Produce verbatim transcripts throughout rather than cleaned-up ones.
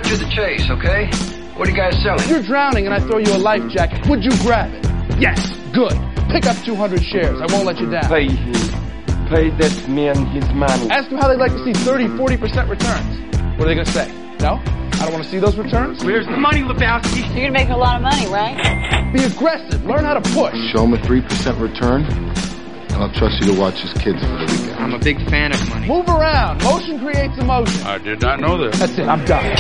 to the chase, okay? What are you guys selling? If you're drowning and I throw you a life jacket, would you grab it? Yes. Good. Pick up two hundred shares. I won't let you down. Pay him. Pay that man his money. Ask them how they'd like to see thirty, forty percent returns. What are they going to say? No? I don't want to see those returns? Where's the money, Lebowski? You're going to make a lot of money, right? Be aggressive. Learn how to push. Show him a three percent return, and I'll trust you to watch his kids for the weekend. I'm a big fan of money. Move around. Motion creates emotion. I did not know that. That's it. I'm done.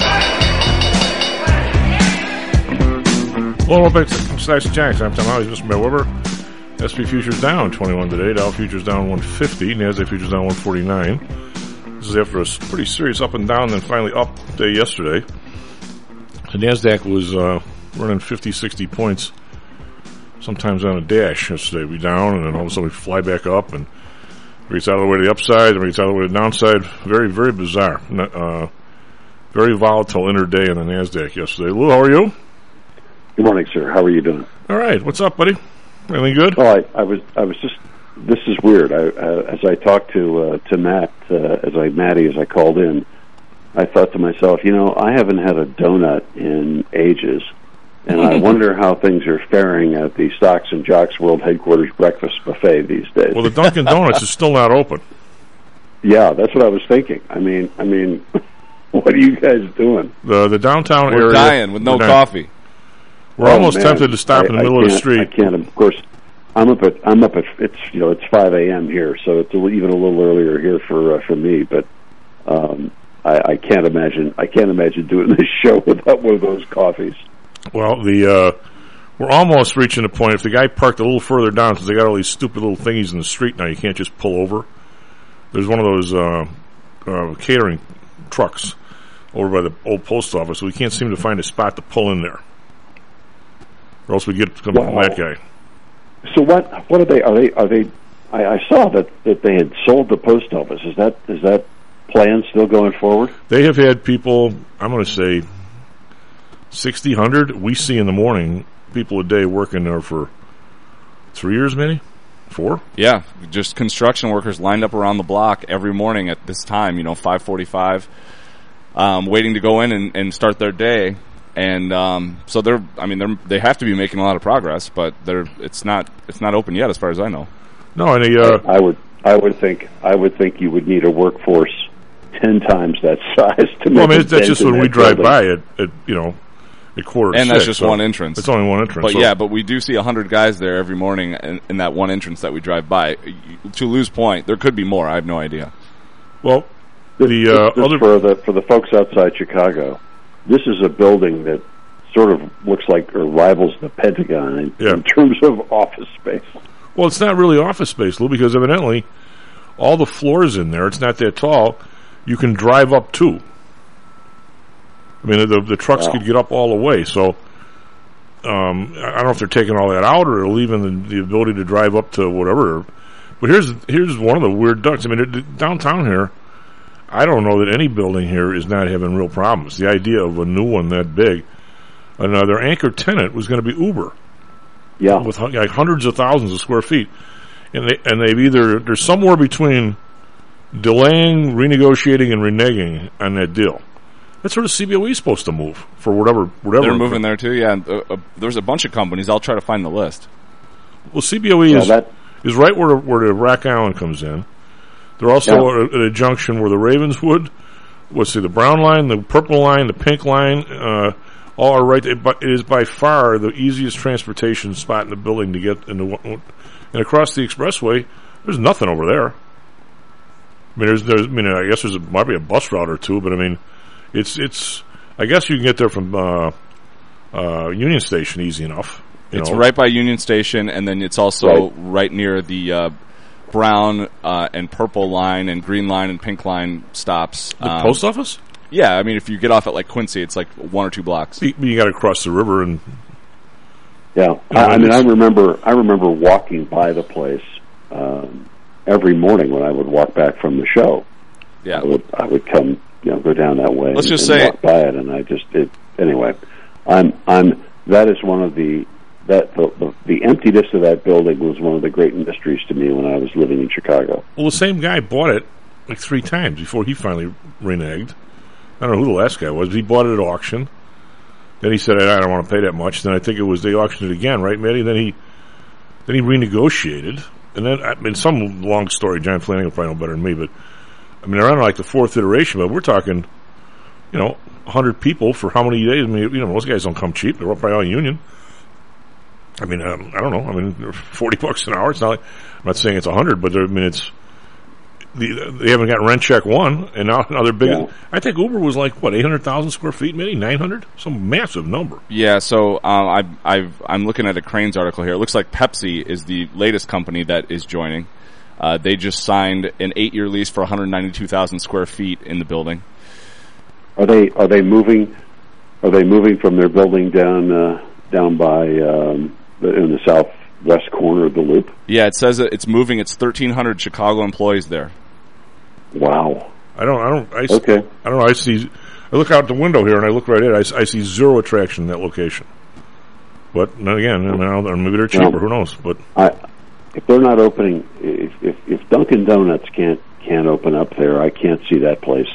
Well, welcome back to Stacks and Jacks. I'm Tom Howley, Mister Matt Weber. S and P futures down twenty-one today. Dow futures down one fifty. NASDAQ futures down one forty-nine. This is after a pretty serious up and down, then finally up day yesterday. The NASDAQ was uh, running fifty, sixty points, sometimes on a dash yesterday. We down, and then all of a sudden we fly back up, and it's out of the way to the upside, and it's out of the way to the downside. Very, very bizarre. Uh, very volatile intraday in the NASDAQ yesterday. Lou, how are you? Good morning, sir. How are you doing? All right. What's up, buddy? Anything good? Oh, I, I was, I was just. This is weird. I, uh, as I talked to uh, to Matt, uh, as I Matty, as I called in, I thought to myself, you know, I haven't had a donut in ages, and I wonder how things are faring at the Stocks and Jocks World Headquarters Breakfast Buffet these days. Well, the Dunkin' Donuts is still not open. Yeah, that's what I was thinking. I mean, I mean, what are you guys doing? The the downtown We're area. We're dying with no coffee. We're oh, almost man. tempted to stop I, in the I middle of the street. I can't. Of course, I'm up at I'm up at it's you know it's five a.m. here, so it's a, even a little earlier here for uh, for me. But um, I, I can't imagine I can't imagine doing this show without one of those coffees. Well, the uh, we're almost reaching the point. If the guy parked a little further down, because they got all these stupid little thingies in the street now, you can't just pull over. There's one of those uh, uh, catering trucks over by the old post office, so we can't seem to find a spot to pull in there. Or else we get some wow. that guy. So what? What are they? Are they? Are they? I, I saw that, that they had sold the post office. Is that is that plan still going forward? They have had people. I'm going to say sixty, one hundred. We see in the morning people a day working there for three years, maybe four. Yeah, just construction workers lined up around the block every morning at this time. You know, five forty-five, um, waiting to go in and, and start their day. And um, so they're, I mean, they're, they have to be making a lot of progress, but they're, it's not, it's not open yet, as far as I know. No, and they, uh, I, I would, I would think, I would think you would need a workforce ten times that size to make. Well, I mean, that's just when we drive building. by at, at, you know, at quarter. And to that's six, just so one entrance. It's only one entrance. But so. yeah, but we do see a hundred guys there every morning in, in that one entrance that we drive by. To Lou's point, there could be more. I have no idea. Well, this, the uh, this, this other for the for the folks outside Chicago, this is a building that sort of looks like or rivals the Pentagon in, yeah. in terms of office space. Well, it's not really office space, Lou, because evidently all the floors in there, it's not that tall, you can drive up to. I mean, the the trucks wow. could get up all the way, so um, I don't know if they're taking all that out or leaving the, the ability to drive up to whatever. But here's here's one of the weird ducks. I mean, it, downtown here, I don't know that any building here is not having real problems. The idea of a new one that big, another anchor tenant was going to be Uber. Yeah, with like hundreds of thousands of square feet, and they and they've either they're somewhere between delaying, renegotiating, and reneging on that deal. That's where the C B O E is supposed to move for whatever whatever. They're moving there too. Yeah, and, uh, uh, there's a bunch of companies. I'll try to find the list. Well, C B O E yeah, is that, is right where the, where the Rack Island comes in. They're also yeah. at a junction where the Ravenswood, let's see, the brown line, the purple line, the pink line. Uh, all are right. It, it is by far the easiest transportation spot in the building to get into. And across the expressway, there's nothing over there. I mean, there's, there's I mean, I guess there's a, might be a bus route or two, but I mean, it's it's. I guess you can get there from uh, uh, Union Station easy enough. You It's know. right by Union Station, and then it's also right, right near the uh, brown uh, and purple line and green line and pink line stops. The um, post office. Yeah, I mean, if you get off at like Quincy, it's like one or two blocks. You, you got to cross the river and. yeah. I, I mean, I remember I remember walking by the place um, every morning when I would walk back from the show. Yeah, I would I would come, you know, go down that way. Let's and, just and say walk by it, and I just it, anyway. I'm I'm that is one of the that the, the the emptiness of that building was one of the great mysteries to me when I was living in Chicago. Well, the same guy bought it like three times before he finally reneged. I don't know who the last guy was. He bought it at auction. Then he said, I don't want to pay that much. Then I think it was they auctioned it again, right, Matty? Then he then he renegotiated. And then, I mean, some long story. John Flanagan will probably know better than me, but I mean, they're on like the fourth iteration, but we're talking, you know, one hundred people for how many days? I mean, you know, most guys don't come cheap. They're all probably all union. I mean, um, I don't know. I mean, forty bucks an hour. It's not like, I'm not saying it's one hundred, but I mean, it's, the, they haven't got rent check one, and now, now they're big. Yeah. I think Uber was like, what, eight hundred thousand square feet, maybe? nine hundred? Some massive number. Yeah, so um, I've, I've, I'm looking at a Cranes article here. It looks like Pepsi is the latest company that is joining. Uh, they just signed an eight-year lease for one hundred ninety-two thousand square feet in the building. Are they are they moving? Are they moving from their building down uh, down by um, in the southwest corner of the Loop? Yeah, it says it's moving. It's thirteen hundred Chicago employees there. Wow. I don't. I don't. I, okay. I don't know. I see. I look out the window here and I look right at it. I, I see zero attraction in that location. But then again, I mean, maybe they're cheaper. Well, who knows? But I, if they're not opening, if, if if Dunkin' Donuts can't can't open up there, I can't see that place.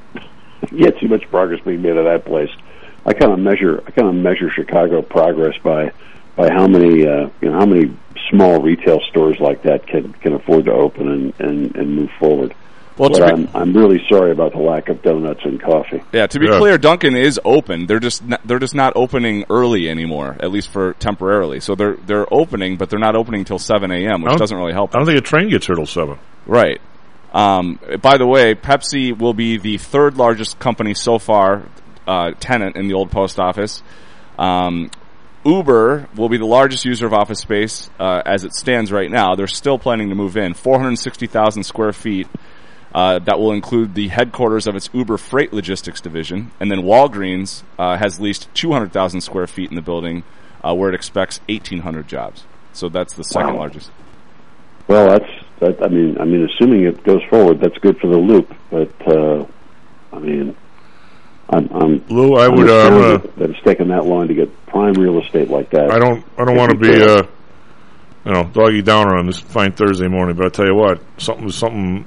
I can't see much progress being made of that place. I kind of measure. I kind of measure Chicago progress by by how many uh, you know how many small retail stores like that can can afford to open and and, and move forward. Well, but I'm, I'm really sorry about the lack of donuts and coffee. Yeah, to be yeah. clear, Dunkin' is open. They're just not, they're just not opening early anymore, at least for temporarily. So they're they're opening, but they're not opening until seven a.m., which doesn't really help. I don't think a train gets here till seven. Right. Um, by the way, Pepsi will be the third largest company so far, uh, tenant in the old post office. Um, Uber will be the largest user of office space uh, as it stands right now. They're still planning to move in four hundred sixty thousand square feet. Uh, that will include the headquarters of its Uber Freight Logistics division. And then Walgreens uh, has leased two hundred thousand square feet in the building uh, where it expects eighteen hundred jobs. So that's the second wow. largest. Well, that's, that, I mean, I mean, assuming it goes forward, that's good for the Loop. But, uh, I mean, I'm, I'm, Lou, I I'm would, uh, that, that it's taken that long to get prime real estate like that. I don't, I don't want to be, uh, you know, doggy downer on this fine Thursday morning, but I'll tell you what, something, something,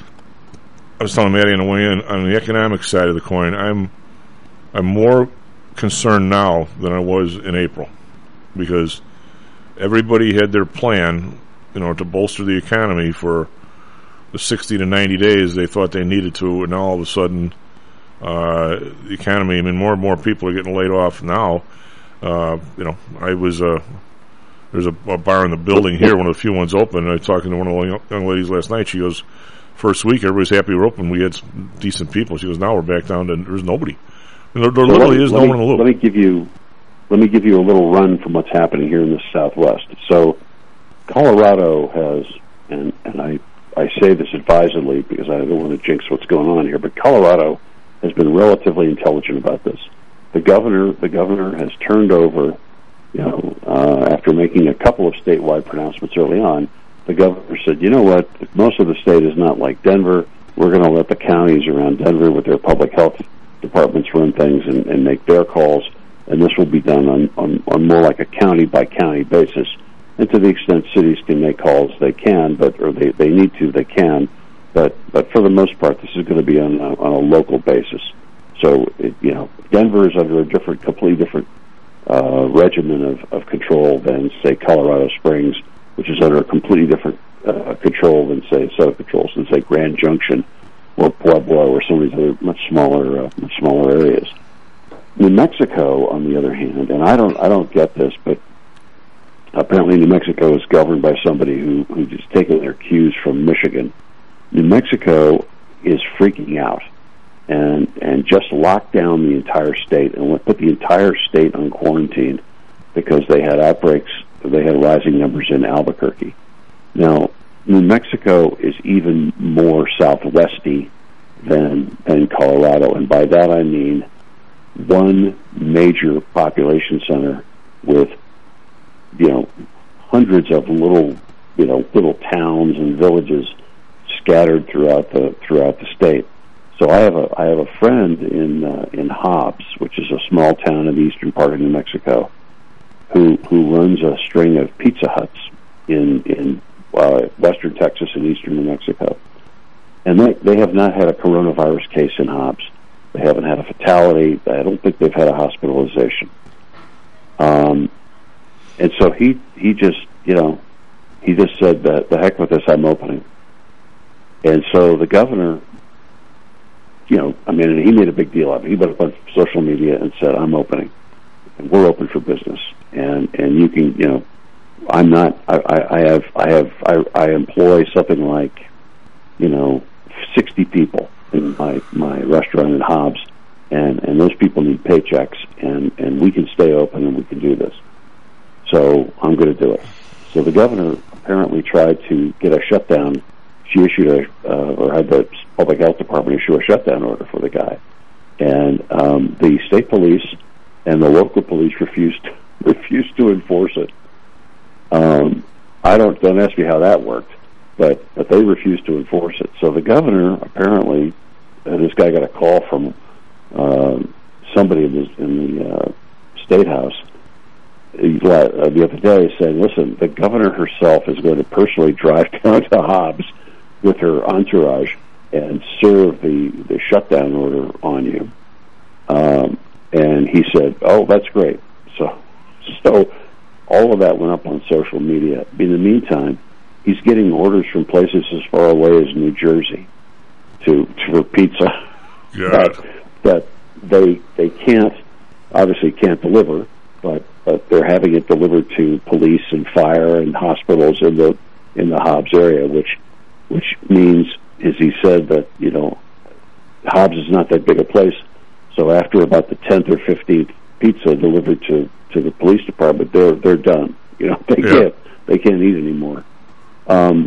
I was telling Maddie on the way in, on the economic side of the coin, I'm I'm more concerned now than I was in April, because everybody had their plan, you know, to bolster the economy for the sixty to ninety days they thought they needed to, and now all of a sudden uh, the economy, I mean, more and more people are getting laid off now. Uh, you know, I was uh, there's a, a bar in the building here, one of the few ones open, and I was talking to one of the young ladies last night. She goes, first week, everybody's happy we're open. We had some decent people. She goes, now we're back down to there's nobody. And there, there so literally me, is no me, one in the loop. Let me give you, let me give you a little run from what's happening here in the Southwest. So, Colorado has, and and I I say this advisedly because I don't want to jinx what's going on here, but Colorado has been relatively intelligent about this. The governor, the governor has turned over, you know, uh, after making a couple of statewide pronouncements early on. The governor said, you know what, most of the state is not like Denver. We're going to let the counties around Denver with their public health departments run things and, and make their calls, and this will be done on, on, on more like a county-by-county basis. And to the extent cities can make calls, they can, but or they, they need to, they can. But but for the most part, this is going to be on a, on a local basis. So, it, you know, Denver is under a different, completely different uh, regimen of, of control than, say, Colorado Springs, which is under a completely different uh, control than, say, set of controls than, say, Grand Junction or Pueblo or some of these other much smaller, uh, much smaller areas. New Mexico, on the other hand, and I don't, I don't get this, but apparently New Mexico is governed by somebody who who's just taken their cues from Michigan. New Mexico is freaking out and and just locked down the entire state and put the entire state on quarantine because they had outbreaks. They had rising numbers in Albuquerque. Now, New Mexico is even more southwesty than than Colorado, and by that I mean one major population center with, you know, hundreds of little, you know, little towns and villages scattered throughout the throughout the state. So I have a I have a friend in uh, in Hobbs, which is a small town in the eastern part of New Mexico, who who runs a string of Pizza Huts in in uh, western Texas and eastern New Mexico, and they they have not had a coronavirus case in Hobbs. They haven't had a fatality. I don't think they've had a hospitalization. Um, and so he he just, you know, he just said, the, the heck with this, I'm opening. And so the governor, you know, I mean, he made a big deal of it. He put up on social media and said, I'm opening. And we're open for business. And, and you can, you know, I'm not, I, I, I have, I have, I, I employ something like, you know, sixty people in my, my restaurant in Hobbs. And, and those people need paychecks, and, and we can stay open and we can do this. So I'm going to do it. So the governor apparently tried to get a shutdown. She issued a, uh, or had the public health department issue a shutdown order for the guy. And um, the state police and the local police refused, refused to enforce it. Um, I don't, don't ask me how that worked, but, but they refused to enforce it. So the governor apparently, uh, this guy got a call from uh, somebody in, this, in the uh, State House uh, the other day saying, listen, the governor herself is going to personally drive down to Hobbs with her entourage and serve the, the shutdown order on you. Um, and he said, oh, that's great. So, so all of that went up on social media. In the meantime, he's getting orders from places as far away as New Jersey to, to for pizza that, that they they can't, obviously can't deliver, but, but they're having it delivered to police and fire and hospitals in the in the Hobbs area, which which means, as he said, that, you know, Hobbs is not that big a place. So after about the tenth or fifteenth pizza delivered to, to the police department, they're they're done. You know, they yeah. can't they can't eat anymore. Um,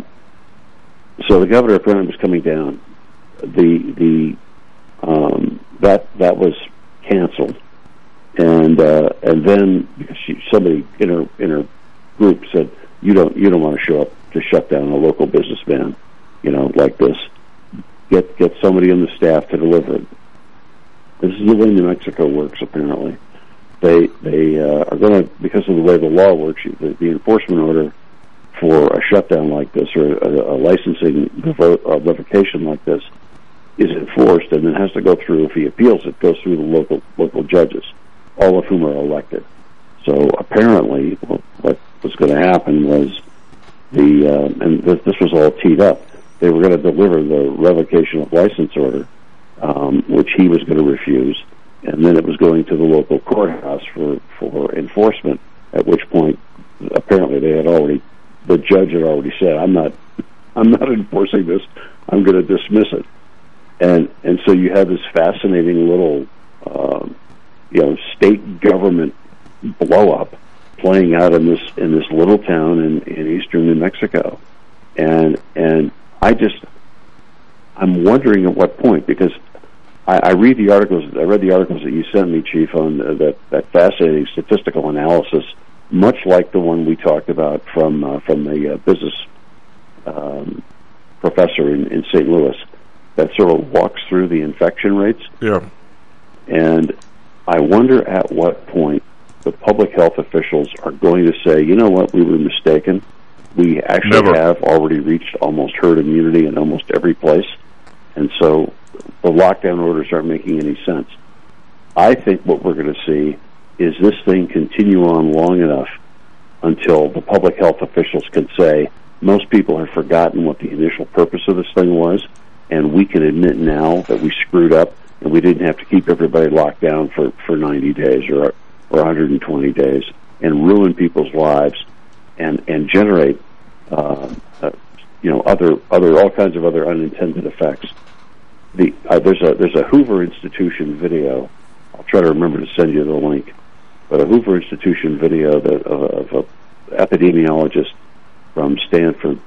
so the governor apparently was coming down. The the um, that that was canceled, and uh, and then because she, somebody in her in her group said, you don't you don't want to show up to shut down a local businessman, you know, like this. Get get somebody on the staff to deliver it. This is the way New Mexico works. Apparently, they they uh, are going to, because of the way the law works, the, the enforcement order for a shutdown like this, or a, a licensing revo- uh, revocation like this, is enforced, and it has to go through. If he appeals, it goes through the local local judges, all of whom are elected. So apparently, what was going to happen was the uh, and this, this was all teed up. They were going to deliver the revocation of license order, um, which he was going to refuse, and then it was going to the local courthouse for for enforcement. At which point, apparently, they had already the judge had already said, "I'm not, I'm not enforcing this. I'm going to dismiss it." And and so you have this fascinating little, uh, you know, state government blow up playing out in this in this little town in, in eastern New Mexico, and and I just I'm wondering at what point, because I, I read the articles I read the articles that you sent me, Chief, on uh, that that fascinating statistical analysis, much like the one we talked about from uh, from the uh, business um, professor in, in Saint Louis, that sort of walks through the infection rates. Yeah. And I wonder at what point the public health officials are going to say, you know what, we were mistaken. We actually Never. have already reached almost herd immunity in almost every place. And so the lockdown orders aren't making any sense. I think what we're going to see is this thing continue on long enough until the public health officials can say, most people have forgotten what the initial purpose of this thing was, and we can admit now that we screwed up and we didn't have to keep everybody locked down for, for ninety days or or one hundred twenty days and ruin people's lives and and generate uh, uh, you know other other all kinds of other unintended effects. The uh, there's a there's a Hoover Institution video. I'll try to remember to send you the link. But a Hoover Institution video that, of, of an epidemiologist from Stanford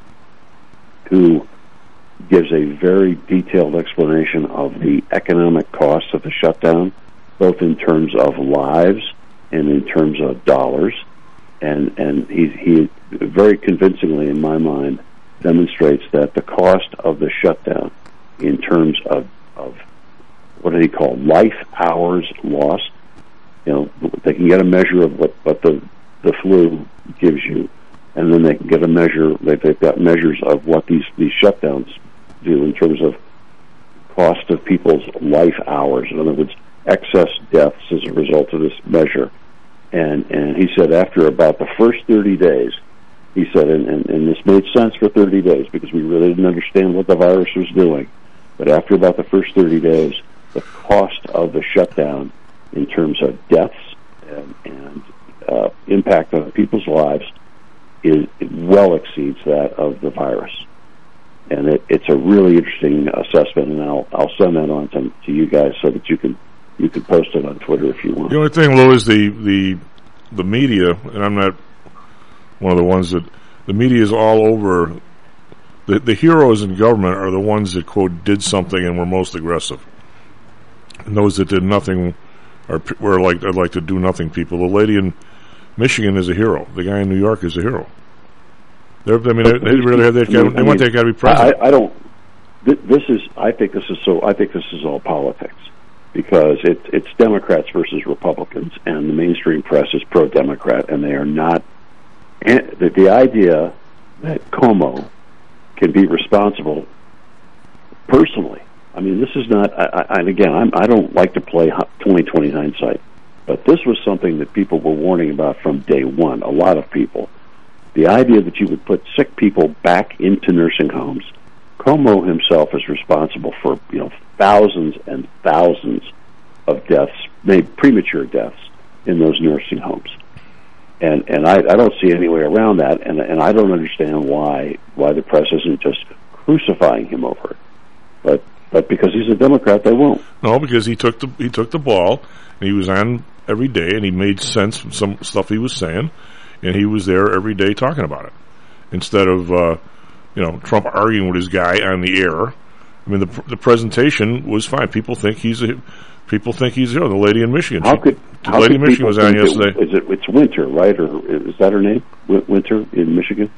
who gives a very detailed explanation of the economic costs of the shutdown, both in terms of lives and in terms of dollars. And and he, he very convincingly, in my mind, demonstrates that the cost of the shutdown in terms of, of what did he call, life hours lost. You know, they can get a measure of what, what the, the flu gives you, and then they can get a measure, they've got measures of what these, these shutdowns do in terms of cost of people's life hours. In other words, excess deaths as a result of this measure. And and he said after about the first thirty days, he said, and, and, and this made sense for thirty days because we really didn't understand what the virus was doing. But after about the first thirty days, the cost of the shutdown in terms of deaths and, and uh, impact on people's lives is it well exceeds that of the virus. And it, it's a really interesting assessment, and I'll I'll send that on to, to you guys so that you can you can post it on Twitter if you want. The only thing, Lou, is the the the media, and I'm not one of the ones that the media is all over. The the heroes in government are the ones that quote did something and were most aggressive, and those that did nothing are were like I'd like to do nothing people. The lady in Michigan is a hero. The guy in New York is a hero. They're, I mean, they, they really have that guy. They want that guy to be president. I, I don't. Th- this is. I think this is so. I think this is all politics because it, it's Democrats versus Republicans, and the mainstream press is pro-Democrat, and they are not. And the, the idea that Cuomo can be responsible personally. I mean, this is not. I, I, and again, I'm, I don't like to play twenty twenty hindsight, but this was something that people were warning about from day one. A lot of people. The idea that you would put sick people back into nursing homes, Cuomo himself is responsible for you know thousands and thousands of deaths, maybe premature deaths in those nursing homes, and and I, I don't see any way around that, and and I don't understand why why the press isn't just crucifying him over it, but but because he's a Democrat, they won't. No, because he took the he took the ball, and he was on every day, and he made sense from some stuff he was saying. And he was there every day talking about it, instead of uh, you know Trump arguing with his guy on the air. I mean, the the presentation was fine. People think he's a people think he's you know the lady in Michigan. How could the how lady could in Michigan was on yesterday? It, is it it's Winter, right? Or is that her name? Winter in Michigan?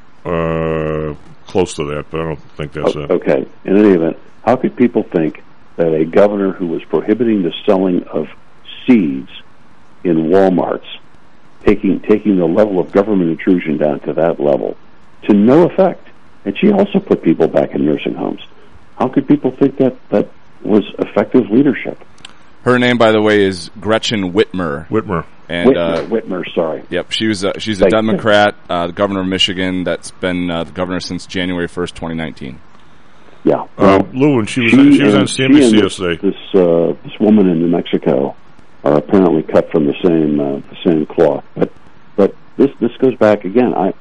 Uh, close to that, but I don't think that's oh, it. Okay. In any event, how could people think that a governor who was prohibiting the selling of seeds in Walmarts, taking taking the level of government intrusion down to that level, to no effect. And she also put people back in nursing homes. How could people think that that was effective leadership? Her name, by the way, is Gretchen Whitmer. Whitmer. And, Whitmer, uh, Whitmer, sorry. Yep, she was a, she's a Thank Democrat, uh, the governor of Michigan, that's been uh, the governor since January first, twenty nineteen. Yeah. Uh, Lou, and she was, she, she was on C N B C this, yesterday. This, uh, this woman in New Mexico are apparently cut from the same uh, the same cloth. But but this this goes back again. I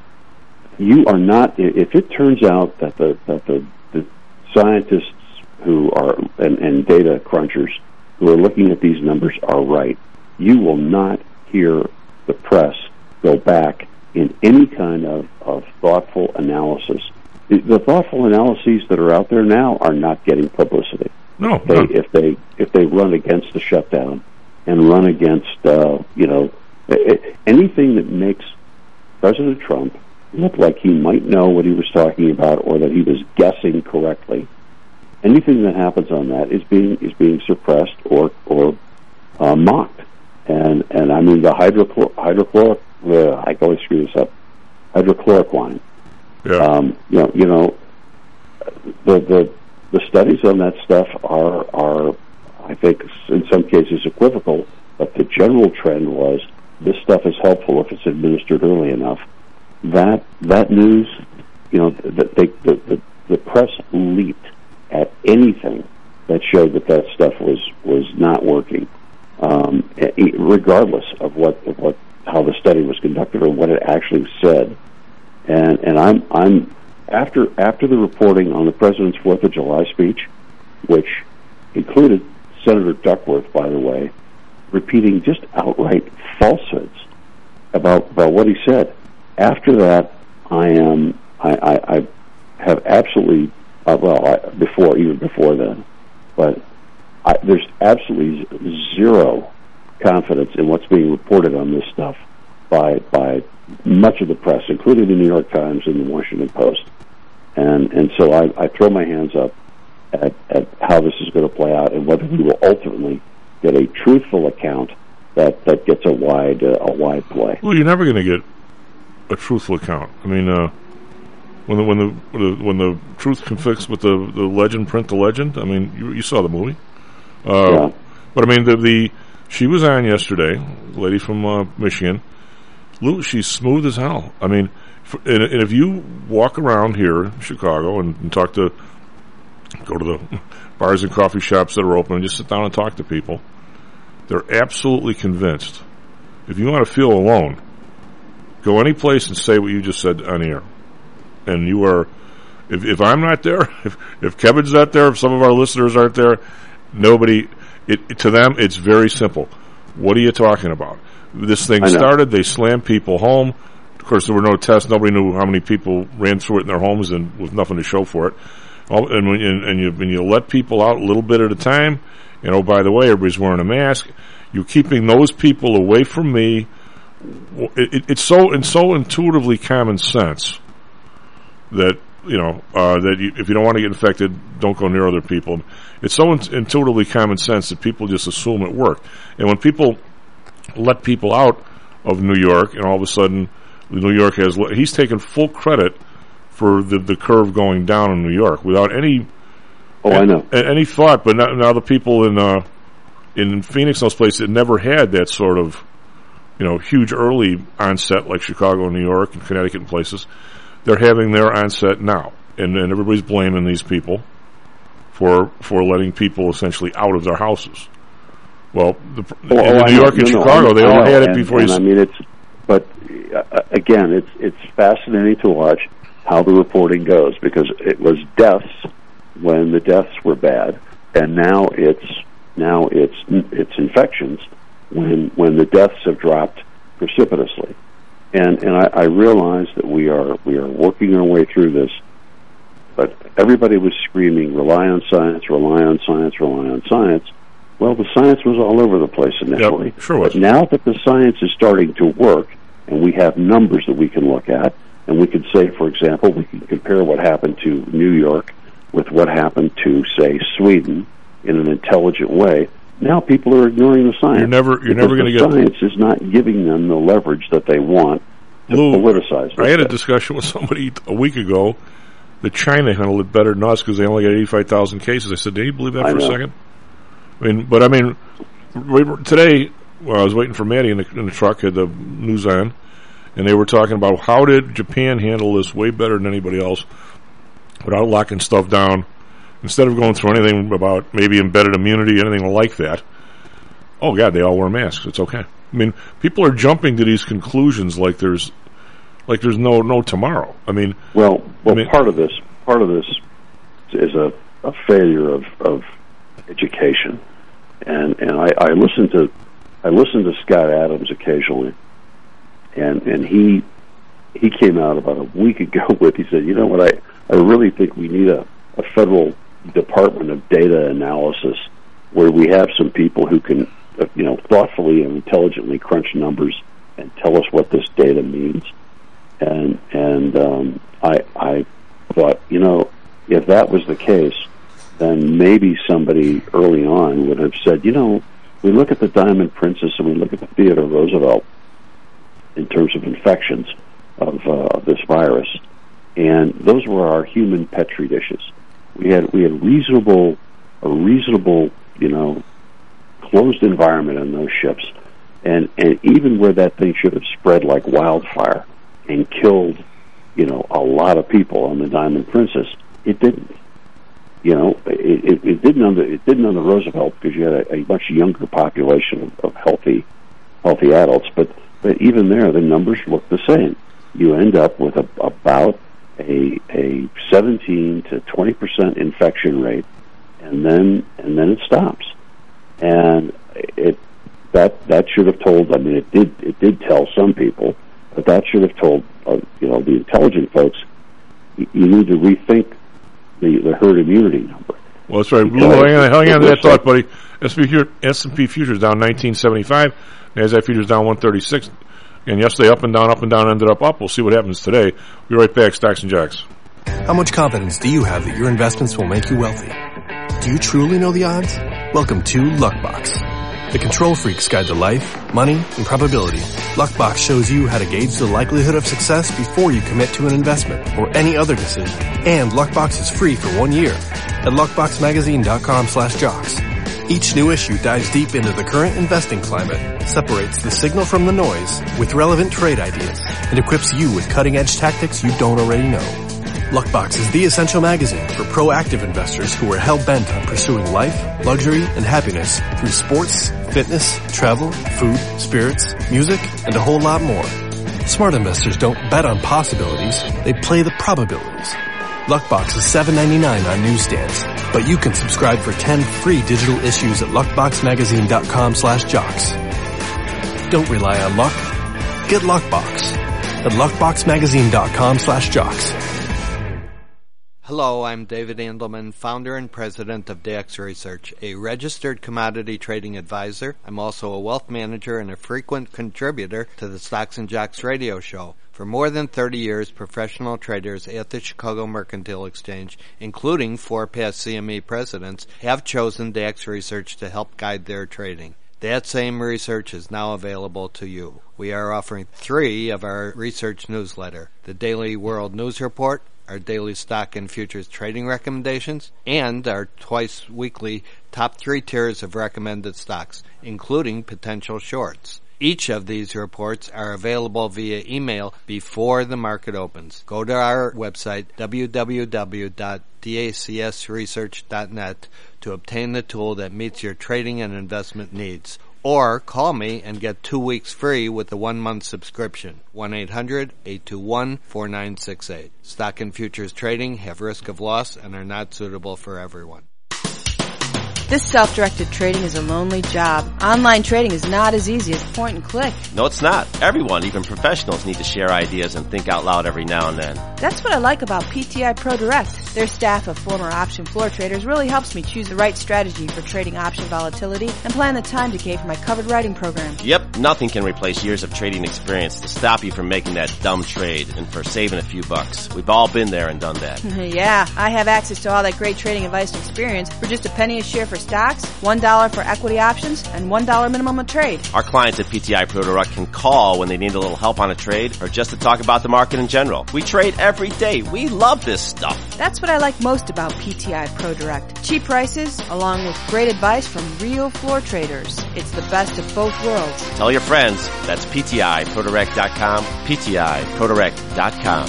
you are not if it turns out that the that the, the scientists who are and, and data crunchers who are looking at these numbers are right, you will not hear the press go back in any kind of, of thoughtful analysis. The, the thoughtful analyses that are out there now are not getting publicity. No, they, no. if they if they run against the shutdown and run against uh, you know anything that makes President Trump look like he might know what he was talking about or that he was guessing correctly, anything that happens on that is being is being suppressed or or uh, mocked. And and I mean the hydrochlor hydrochloric uh, I always screw this up hydrochloroquine. Yeah. Um, you know you know the the the studies on that stuff are are I think in some cases equivocal, but the general trend was this stuff is helpful if it's administered early enough. That that news, you know, the, they, the, the the press leaped at anything that showed that that stuff was was not working, um, regardless of what of what how the study was conducted or what it actually said. And and I'm I'm after after the reporting on the president's Fourth of July speech, which included Senator Duckworth, by the way, repeating just outright falsehoods about about what he said. After that, I am I, I, I have absolutely uh, well I, before even before then, but I, there's absolutely zero confidence in what's being reported on this stuff by by much of the press, including the New York Times and the Washington Post, and and so I, I throw my hands up at, at how this is going to play out and whether we will ultimately get a truthful account that, that gets a wide uh, a wide play. Well, you're never going to get a truthful account. I mean, uh, when the when the when the truth conflicts with the, the legend print the legend. I mean, you, you saw the movie, uh, yeah. but I mean the the she was on yesterday, the lady from uh, Michigan. Lou, she's smooth as hell. I mean, for, and, and if you walk around here in Chicago and, and talk to, go to the bars and coffee shops that are open and just sit down and talk to people, they're absolutely convinced. If you want to feel alone, go any place and say what you just said on air. And you are, if, if I'm not there, if, if Kevin's not there, if some of our listeners aren't there, nobody, it, to them, it's very simple. What are you talking about? This thing started, they slammed people home. Of course, there were no tests. Nobody knew how many people ran through it in their homes and with nothing to show for it. And when you, and you, when you let people out a little bit at a time, and oh, by the way, everybody's wearing a mask, you're keeping those people away from me. It, it, it's so, and so intuitively common sense that, you know, uh, that you, if you don't want to get infected, don't go near other people. It's so in, intuitively common sense that people just assume it worked. And when people let people out of New York, and all of a sudden New York has, he's taken full credit for the, the curve going down in New York without any, oh, any, I know. any thought. But now, now the people in uh, in Phoenix, those places that never had that sort of, you know, huge early onset like Chicago and New York and Connecticut and places, they're having their onset now, and, and everybody's blaming these people for for letting people essentially out of their houses. Well, the, oh, in oh, New York know, and no, Chicago, no, they I all know. had it and, before and you. I mean, it's but uh, again, it's it's fascinating to watch how the reporting goes, because it was deaths when the deaths were bad, and now it's now it's it's infections when when the deaths have dropped precipitously. And and I, I realize that we are we are working our way through this, but everybody was screaming, rely on science, rely on science, rely on science. Well, the science was all over the place initially. Yep, sure was. But now that the science is starting to work, and we have numbers that we can look at, and we can say, for example, we can compare what happened to New York with what happened to, say, Sweden in an intelligent way. Now people are ignoring the science. You're never, you're never going to get. Science is not giving them the leverage that they want to Lou, politicize this. I had a thing. discussion with somebody a week ago that China handled it better than us because they only got eighty-five thousand cases. I said, "Did you believe that I for know. a second?" I mean, but I mean, today, well, I was waiting for Maddie in the, in the truck, had the news on, and they were talking about how did Japan handle this way better than anybody else without locking stuff down. Instead of going through anything about maybe embedded immunity, anything like that, oh, God, they all wear masks. It's okay. I mean, people are jumping to these conclusions like there's like there's no no tomorrow. I mean, well, well, I mean, part of this part of this is a, a failure of, of education, and and I, I listen to I listen to Scott Adams occasionally, and and he he came out about a week ago with he said, you know what, I I really think we need a, a federal Department of Data Analysis where we have some people who can, uh, you know, thoughtfully and intelligently crunch numbers and tell us what this data means. And and um, I I thought, you know, if that was the case, then maybe somebody early on would have said, you know, we look at the Diamond Princess and we look at the Theodore Roosevelt in terms of infections of uh, this virus, and those were our human petri dishes. We had we had reasonable a reasonable, you know, closed environment in those ships, and and even where that thing should have spread like wildfire and killed, you know, a lot of people on the Diamond Princess, it didn't. You know, it, it, it didn't on the it didn't on the Roosevelt because you had a, a much younger population of, of healthy healthy adults, but but even there the numbers look the same. You end up with a, about a a seventeen to twenty percent infection rate, and then and then it stops. And it that that should have told. I mean, it did it did tell some people, but that should have told uh, you know the intelligent folks. You, you need to rethink the, the herd immunity number. Well, that's right. Lou, hang on, hang on to that thought, buddy. S and P futures down nineteen seventy-five. NASDAQ futures down one thirty-six. And yesterday, up and down, up and down, ended up up. We'll see what happens today. We'll be right back. Stocks and Jacks. How much confidence do you have that your investments will make you wealthy? Do you truly know the odds? Welcome to Luckbox. The control freak's guide to life, money, and probability. Luckbox shows you how to gauge the likelihood of success before you commit to an investment or any other decision. And Luckbox is free for one year at luckboxmagazine.com slash jocks. Each new issue dives deep into the current investing climate, separates the signal from the noise with relevant trade ideas, and equips you with cutting-edge tactics you don't already know. Luckbox is the essential magazine for proactive investors who are hell-bent on pursuing life, luxury, and happiness through sports, fitness, travel, food, spirits, music, and a whole lot more. Smart investors don't bet on possibilities, they play the probabilities. Luckbox is seven ninety-nine on newsstands, but you can subscribe for ten free digital issues at luckboxmagazine.com slash jocks. Don't rely on luck. Get Luckbox at luckboxmagazine.com slash jocks. Hello, I'm David Andelman, founder and president of D X Research, a registered commodity trading advisor. I'm also a wealth manager and a frequent contributor to the Stocks and Jocks radio show. For more than thirty years, professional traders at the Chicago Mercantile Exchange, including four past C M E presidents, have chosen D X Research to help guide their trading. That same research is now available to you. We are offering three of our research newsletter, the Daily World News Report, our daily stock and futures trading recommendations, and our twice-weekly top three tiers of recommended stocks, including potential shorts. Each of these reports are available via email before the market opens. Go to our website, w w w dot dacs research dot net, to obtain the tool that meets your trading and investment needs. Or call me and get two weeks free with a one-month subscription. one eight hundred eight two one four nine six eight. Stock and futures trading have risk of loss and are not suitable for everyone. This self-directed trading is a lonely job. Online trading is not as easy as point and click. No, it's not. Everyone, even professionals, need to share ideas and think out loud every now and then. That's what I like about P T I Pro Direct. Their staff of former option floor traders really helps me choose the right strategy for trading option volatility and plan the time decay for my covered writing program. Yep, nothing can replace years of trading experience to stop you from making that dumb trade and for saving a few bucks. We've all been there and done that. Yeah, I have access to all that great trading advice and experience for just a penny a share for stocks, one dollar for equity options, and one dollar minimum a trade. Our clients at P T I Pro Direct can call when they need a little help on a trade or just to talk about the market in general. We trade every day. We love this stuff. That's what I like most about P T I Pro Direct. Cheap prices, along with great advice from real floor traders. It's the best of both worlds. Tell your friends. That's P T I Pro Direct dot com, P T I Pro Direct dot com.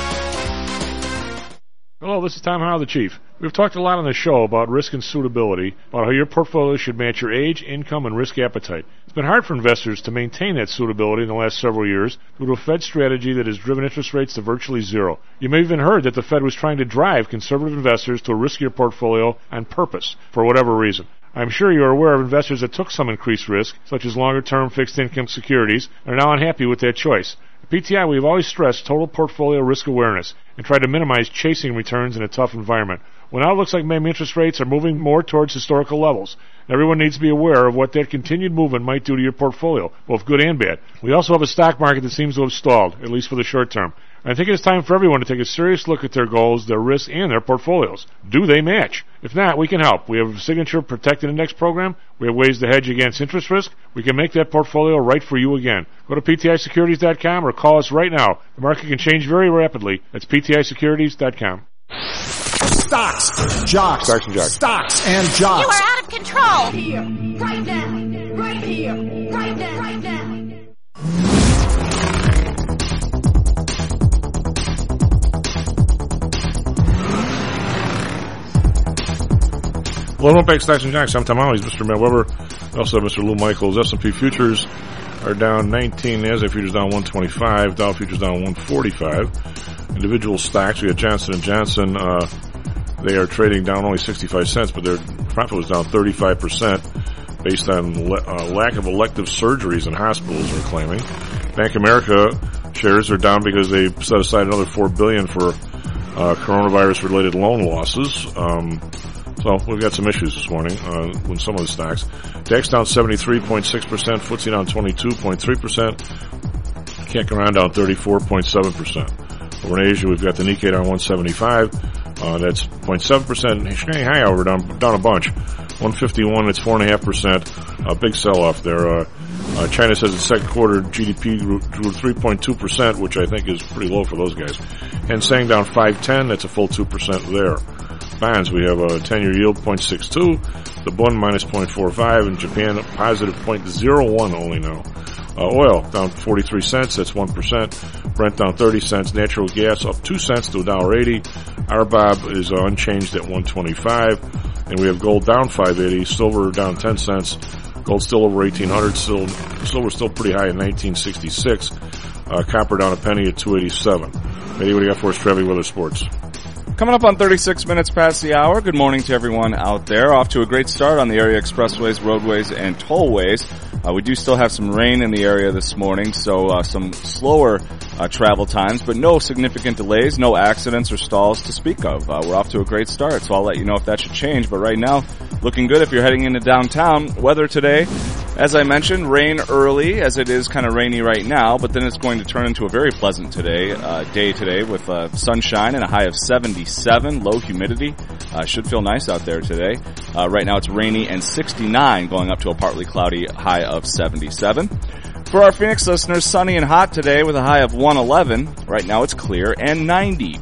Hello, this is Tom Howell, the Chief. We've talked a lot on the show about risk and suitability, about how your portfolio should match your age, income, and risk appetite. It's been hard for investors to maintain that suitability in the last several years due to a Fed strategy that has driven interest rates to virtually zero. You may have even heard that the Fed was trying to drive conservative investors to a riskier portfolio on purpose, for whatever reason. I'm sure you're aware of investors that took some increased risk, such as longer-term fixed-income securities, and are now unhappy with that choice. At P T I, we've always stressed total portfolio risk awareness and tried to minimize chasing returns in a tough environment. Well, now it looks like maybe interest rates are moving more towards historical levels. Everyone needs to be aware of what that continued movement might do to your portfolio, both good and bad. We also have a stock market that seems to have stalled, at least for the short term. I think it's time for everyone to take a serious look at their goals, their risks, and their portfolios. Do they match? If not, we can help. We have a signature protected index program. We have ways to hedge against interest risk. We can make that portfolio right for you again. Go to P T I securities dot com or call us right now. The market can change very rapidly. That's P T I securities dot com. Stocks, jocks, Stocks and jocks. Stocks and jocks. You are out of control. Here, right now, right here, right now, right now. Welcome back, Stocks and Jocks. I'm Tom Howell. He's Mister Matt Weber. We also have Mister Lou Michaels. S and P futures are down nineteen. NASDAQ futures down one twenty-five. Dow futures down one forty-five. Individual stocks, we have Johnson and Johnson. Uh, they are trading down only sixty-five cents, but their profit was down thirty-five percent based on le- uh, lack of elective surgeries in hospitals, they're claiming. Bank of America shares are down because they set aside another four billion dollars for uh, coronavirus-related loan losses. Um, So we've got some issues this morning uh, with some of the stocks. D A X down seventy-three point six percent, F T S E down twenty-two point three percent, Kankan down thirty-four point seven percent. Over in Asia, we've got the Nikkei down one seventy-five, uh, that's zero point seven percent. Shanghai, however, down, down a bunch. one fifty-one, it's four point five percent. A big sell-off there. Uh, uh, China says the second quarter G D P grew, grew three point two percent, which I think is pretty low for those guys. And Hang down five ten, that's a full two percent there. Bonds, we have a ten-year yield, zero point six two. The Bund, minus zero point four five. And Japan, positive zero point zero one only now. Uh, oil, down forty-three cents, that's one percent. Brent down thirty cents. Natural gas up two cents to one dollar eighty. R B O B is uh, unchanged at one twenty-five. And we have gold down five eighty. Silver down ten cents. Gold still over eighteen hundred. Still, silver still pretty high at nineteen sixty-six. Uh, copper down a penny at two eighty-seven. Eddie, what do you got for us, Trevi Weather Sports? Coming up on thirty-six minutes past the hour. Good morning to everyone out there. Off to a great start on the area expressways, roadways, and tollways. Uh, we do still have some rain in the area this morning, so uh, some slower uh, travel times, but no significant delays, no accidents or stalls to speak of. Uh, we're off to a great start, so I'll let you know if that should change. But right now, looking good if you're heading into downtown. Weather today, as I mentioned, rain early, as it is kind of rainy right now, but then it's going to turn into a very pleasant today uh, day today with uh, sunshine and a high of seventy-seven, low humidity. Uh, should feel nice out there today. Uh, right now it's rainy and sixty-nine, going up to a partly cloudy high of seventy-seven. For our Phoenix listeners, sunny and hot today with a high of one eleven. Right now it's clear and ninety.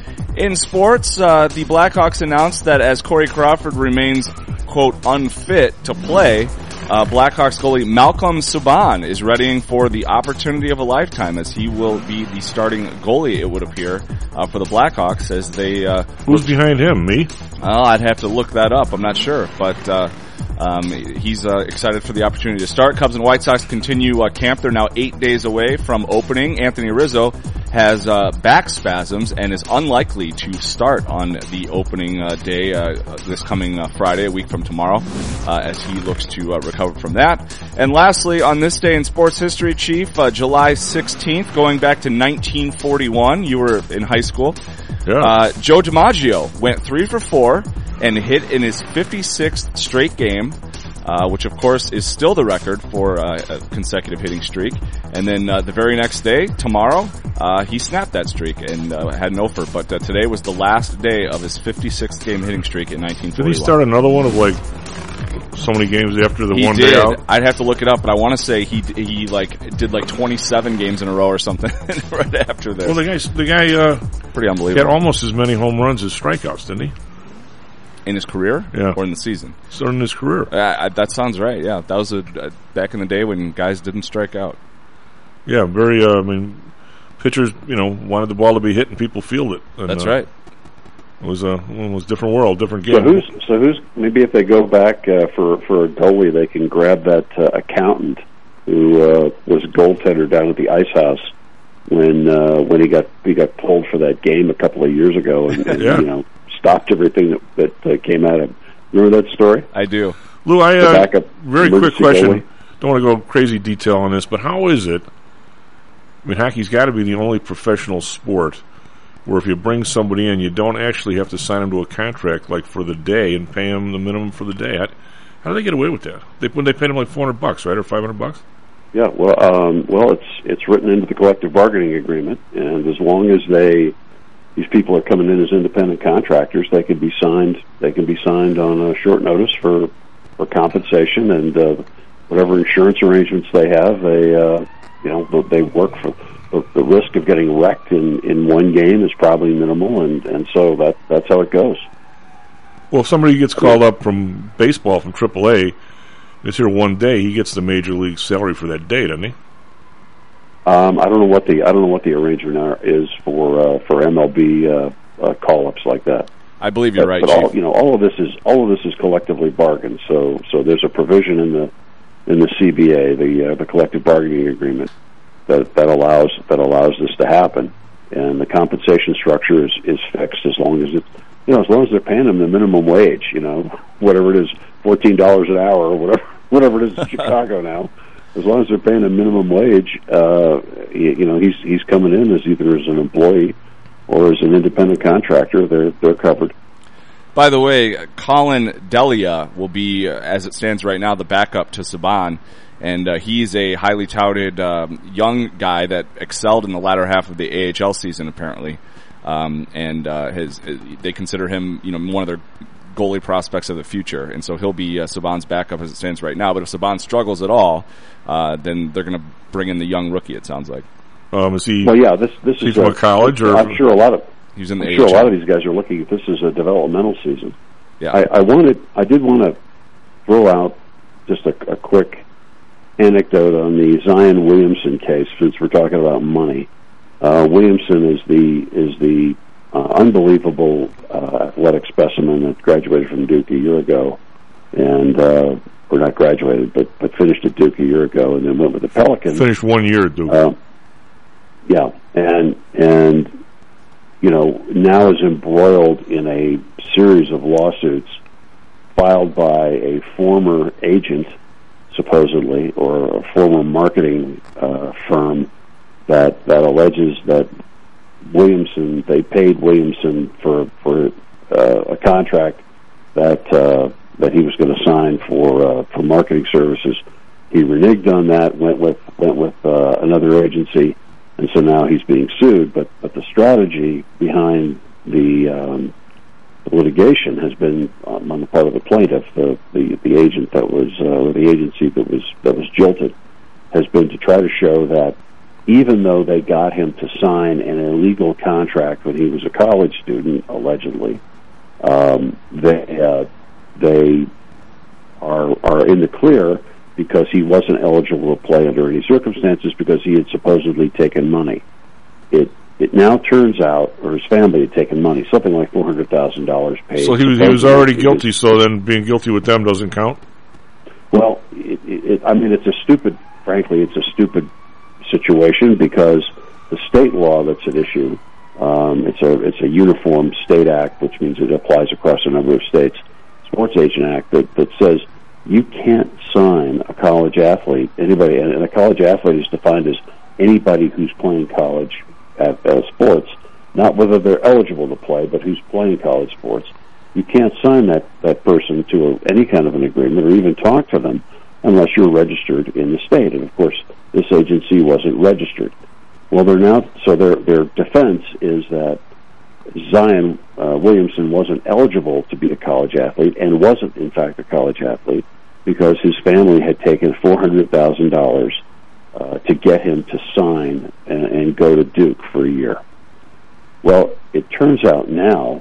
In sports, uh, the Blackhawks announced that as Corey Crawford remains, quote, unfit to play, Uh, Blackhawks goalie Malcolm Subban is readying for the opportunity of a lifetime as he will be the starting goalie, it would appear, uh, for the Blackhawks as they, uh... Who's look- behind him, me? Well, I'd have to look that up. I'm not sure, but, uh, um, he's, uh, excited for the opportunity to start. Cubs and White Sox continue, uh, camp. They're now eight days away from opening. Anthony Rizzo has, uh, back spasms and is unlikely to start on the opening, uh, day, uh, this coming, uh, Friday, a week from tomorrow, uh, as he looks to, uh, recover from that. And lastly, on this day in sports history, Chief, uh, July sixteenth, going back to nineteen forty-one, you were in high school. Yeah. Uh, Joe DiMaggio went three for four and hit in his fifty-sixth straight game, uh, which of course is still the record for uh, a consecutive hitting streak. And then uh, the very next day, tomorrow, uh, he snapped that streak and uh, had an offer. But uh, today was the last day of his fifty-sixth game hitting streak in nineteen forty-one. Did he start another one of like so many games after the he one did. day out? I'd have to look it up, but I want to say he he like did like twenty-seven games in a row or something right after this. Well, the guy, the guy, uh, pretty unbelievable. He had almost as many home runs as strikeouts, didn't he? In his career, yeah, or in the season? So in his career, uh, I, that sounds right. Yeah, that was a, uh, back in the day when guys didn't strike out. Yeah, very. Uh, I mean, pitchers, you know, wanted the ball to be hit and people field it. And, That's uh, right. It was a it was a different world, different game. So who's so who's maybe if they go back uh, for for a goalie, they can grab that uh, accountant who uh, was a goaltender down at the Ice House when uh, when he got he got pulled for that game a couple of years ago, and, and yeah. you know stopped everything that that uh, came at him. Remember that story? I do. Lou, I uh, backup very quick question. Goalie. Don't want to go crazy detail on this, but how is it? I mean, hockey's got to be the only professional sport where if you bring somebody in, you don't actually have to sign them to a contract like for the day and pay them the minimum for the day. How, how do they get away with that? They when they paid them like four hundred bucks, right, or five hundred bucks? Yeah, well, um, well, it's it's written into the collective bargaining agreement, and as long as they these people are coming in as independent contractors, they can be signed. They can be signed on a short notice for for compensation and uh, whatever insurance arrangements they have. They uh, you know they work for. The risk of getting wrecked in, in one game is probably minimal, and, and so that that's how it goes. Well, if somebody gets called up from baseball from triple A, it's here one day, he gets the major league salary for that day, doesn't he? Um, I don't know what the I don't know what the arrangement are, is for uh, for M L B uh, uh, call-ups like that. I believe you're but, right, but all, Chief. you know, all of this is all of this is collectively bargained. So so there's a provision in the in the C B A, the uh, the collective bargaining agreement, that that allows that allows this to happen, and the compensation structure is, is fixed as long as it, you know, as long as they're paying them the minimum wage, you know, whatever it is, fourteen dollars an hour or whatever whatever it is in Chicago now. As long as they're paying a minimum wage, uh, you, you know, he's he's coming in as either as an employee or as an independent contractor. They're they're covered. By the way, Colin Delia will be, uh, as it stands right now, the backup to Subban. And uh, he's a highly touted um, young guy that excelled in the latter half of the A H L season, apparently. Um, and uh, his, they consider him, you know, one of their goalie prospects of the future, and so he'll be uh, Saban's backup as it stands right now. But if Saban struggles at all, uh, then they're going to bring in the young rookie. It sounds like. Um, is he? Well, yeah. This this he's is from a, a college, or I'm sure a lot of. He's in the I'm sure a lot of these guys are looking at this as a developmental season. Yeah. I, I wanted. I did want to throw out just a, a quick anecdote on the Zion Williamson case, since we're talking about money. Uh, Williamson is the is the uh, unbelievable uh, athletic specimen that graduated from Duke a year ago, and uh, or not graduated, but but finished at Duke a year ago, and then went with the Pelicans. Finished one year at Duke. Uh, yeah, and and you know now is embroiled in a series of lawsuits filed by a former agent, supposedly, or a former marketing uh, firm that that alleges that Williamson, they paid Williamson for for uh, a contract that uh, that he was going to sign for uh, for marketing services. He reneged on that, went with went with uh, another agency, and so now he's being sued. But but the strategy behind the um, The litigation has been um, on the part of the plaintiff, the the, the agent that was, uh, or the agency that was that was jilted, has been to try to show that even though they got him to sign an illegal contract when he was a college student, allegedly, um, they uh, they are are in the clear because he wasn't eligible to play under any circumstances because he had supposedly taken money. It It now turns out, or his family had taken money, something like four hundred thousand dollars paid. So he was, he was already guilty, so then being guilty with them doesn't count? Well, it, it, I mean, it's a stupid, frankly, it's a stupid situation because the state law that's at issue, um, it's a it's a uniform state act, which means it applies across a number of states, Sports Agent Act, that, that says you can't sign a college athlete, anybody, and a college athlete is defined as anybody who's playing college at uh, sports, not whether they're eligible to play, but who's playing college sports. You can't sign that, that person to a, any kind of an agreement or even talk to them unless you're registered in the state. And of course, this agency wasn't registered. Well, they're now, so their their defense is that Zion uh, Williamson wasn't eligible to be a college athlete and wasn't, in fact, a college athlete because his family had taken four hundred thousand dollars Uh, to get him to sign and, and go to Duke for a year. Well, it turns out now,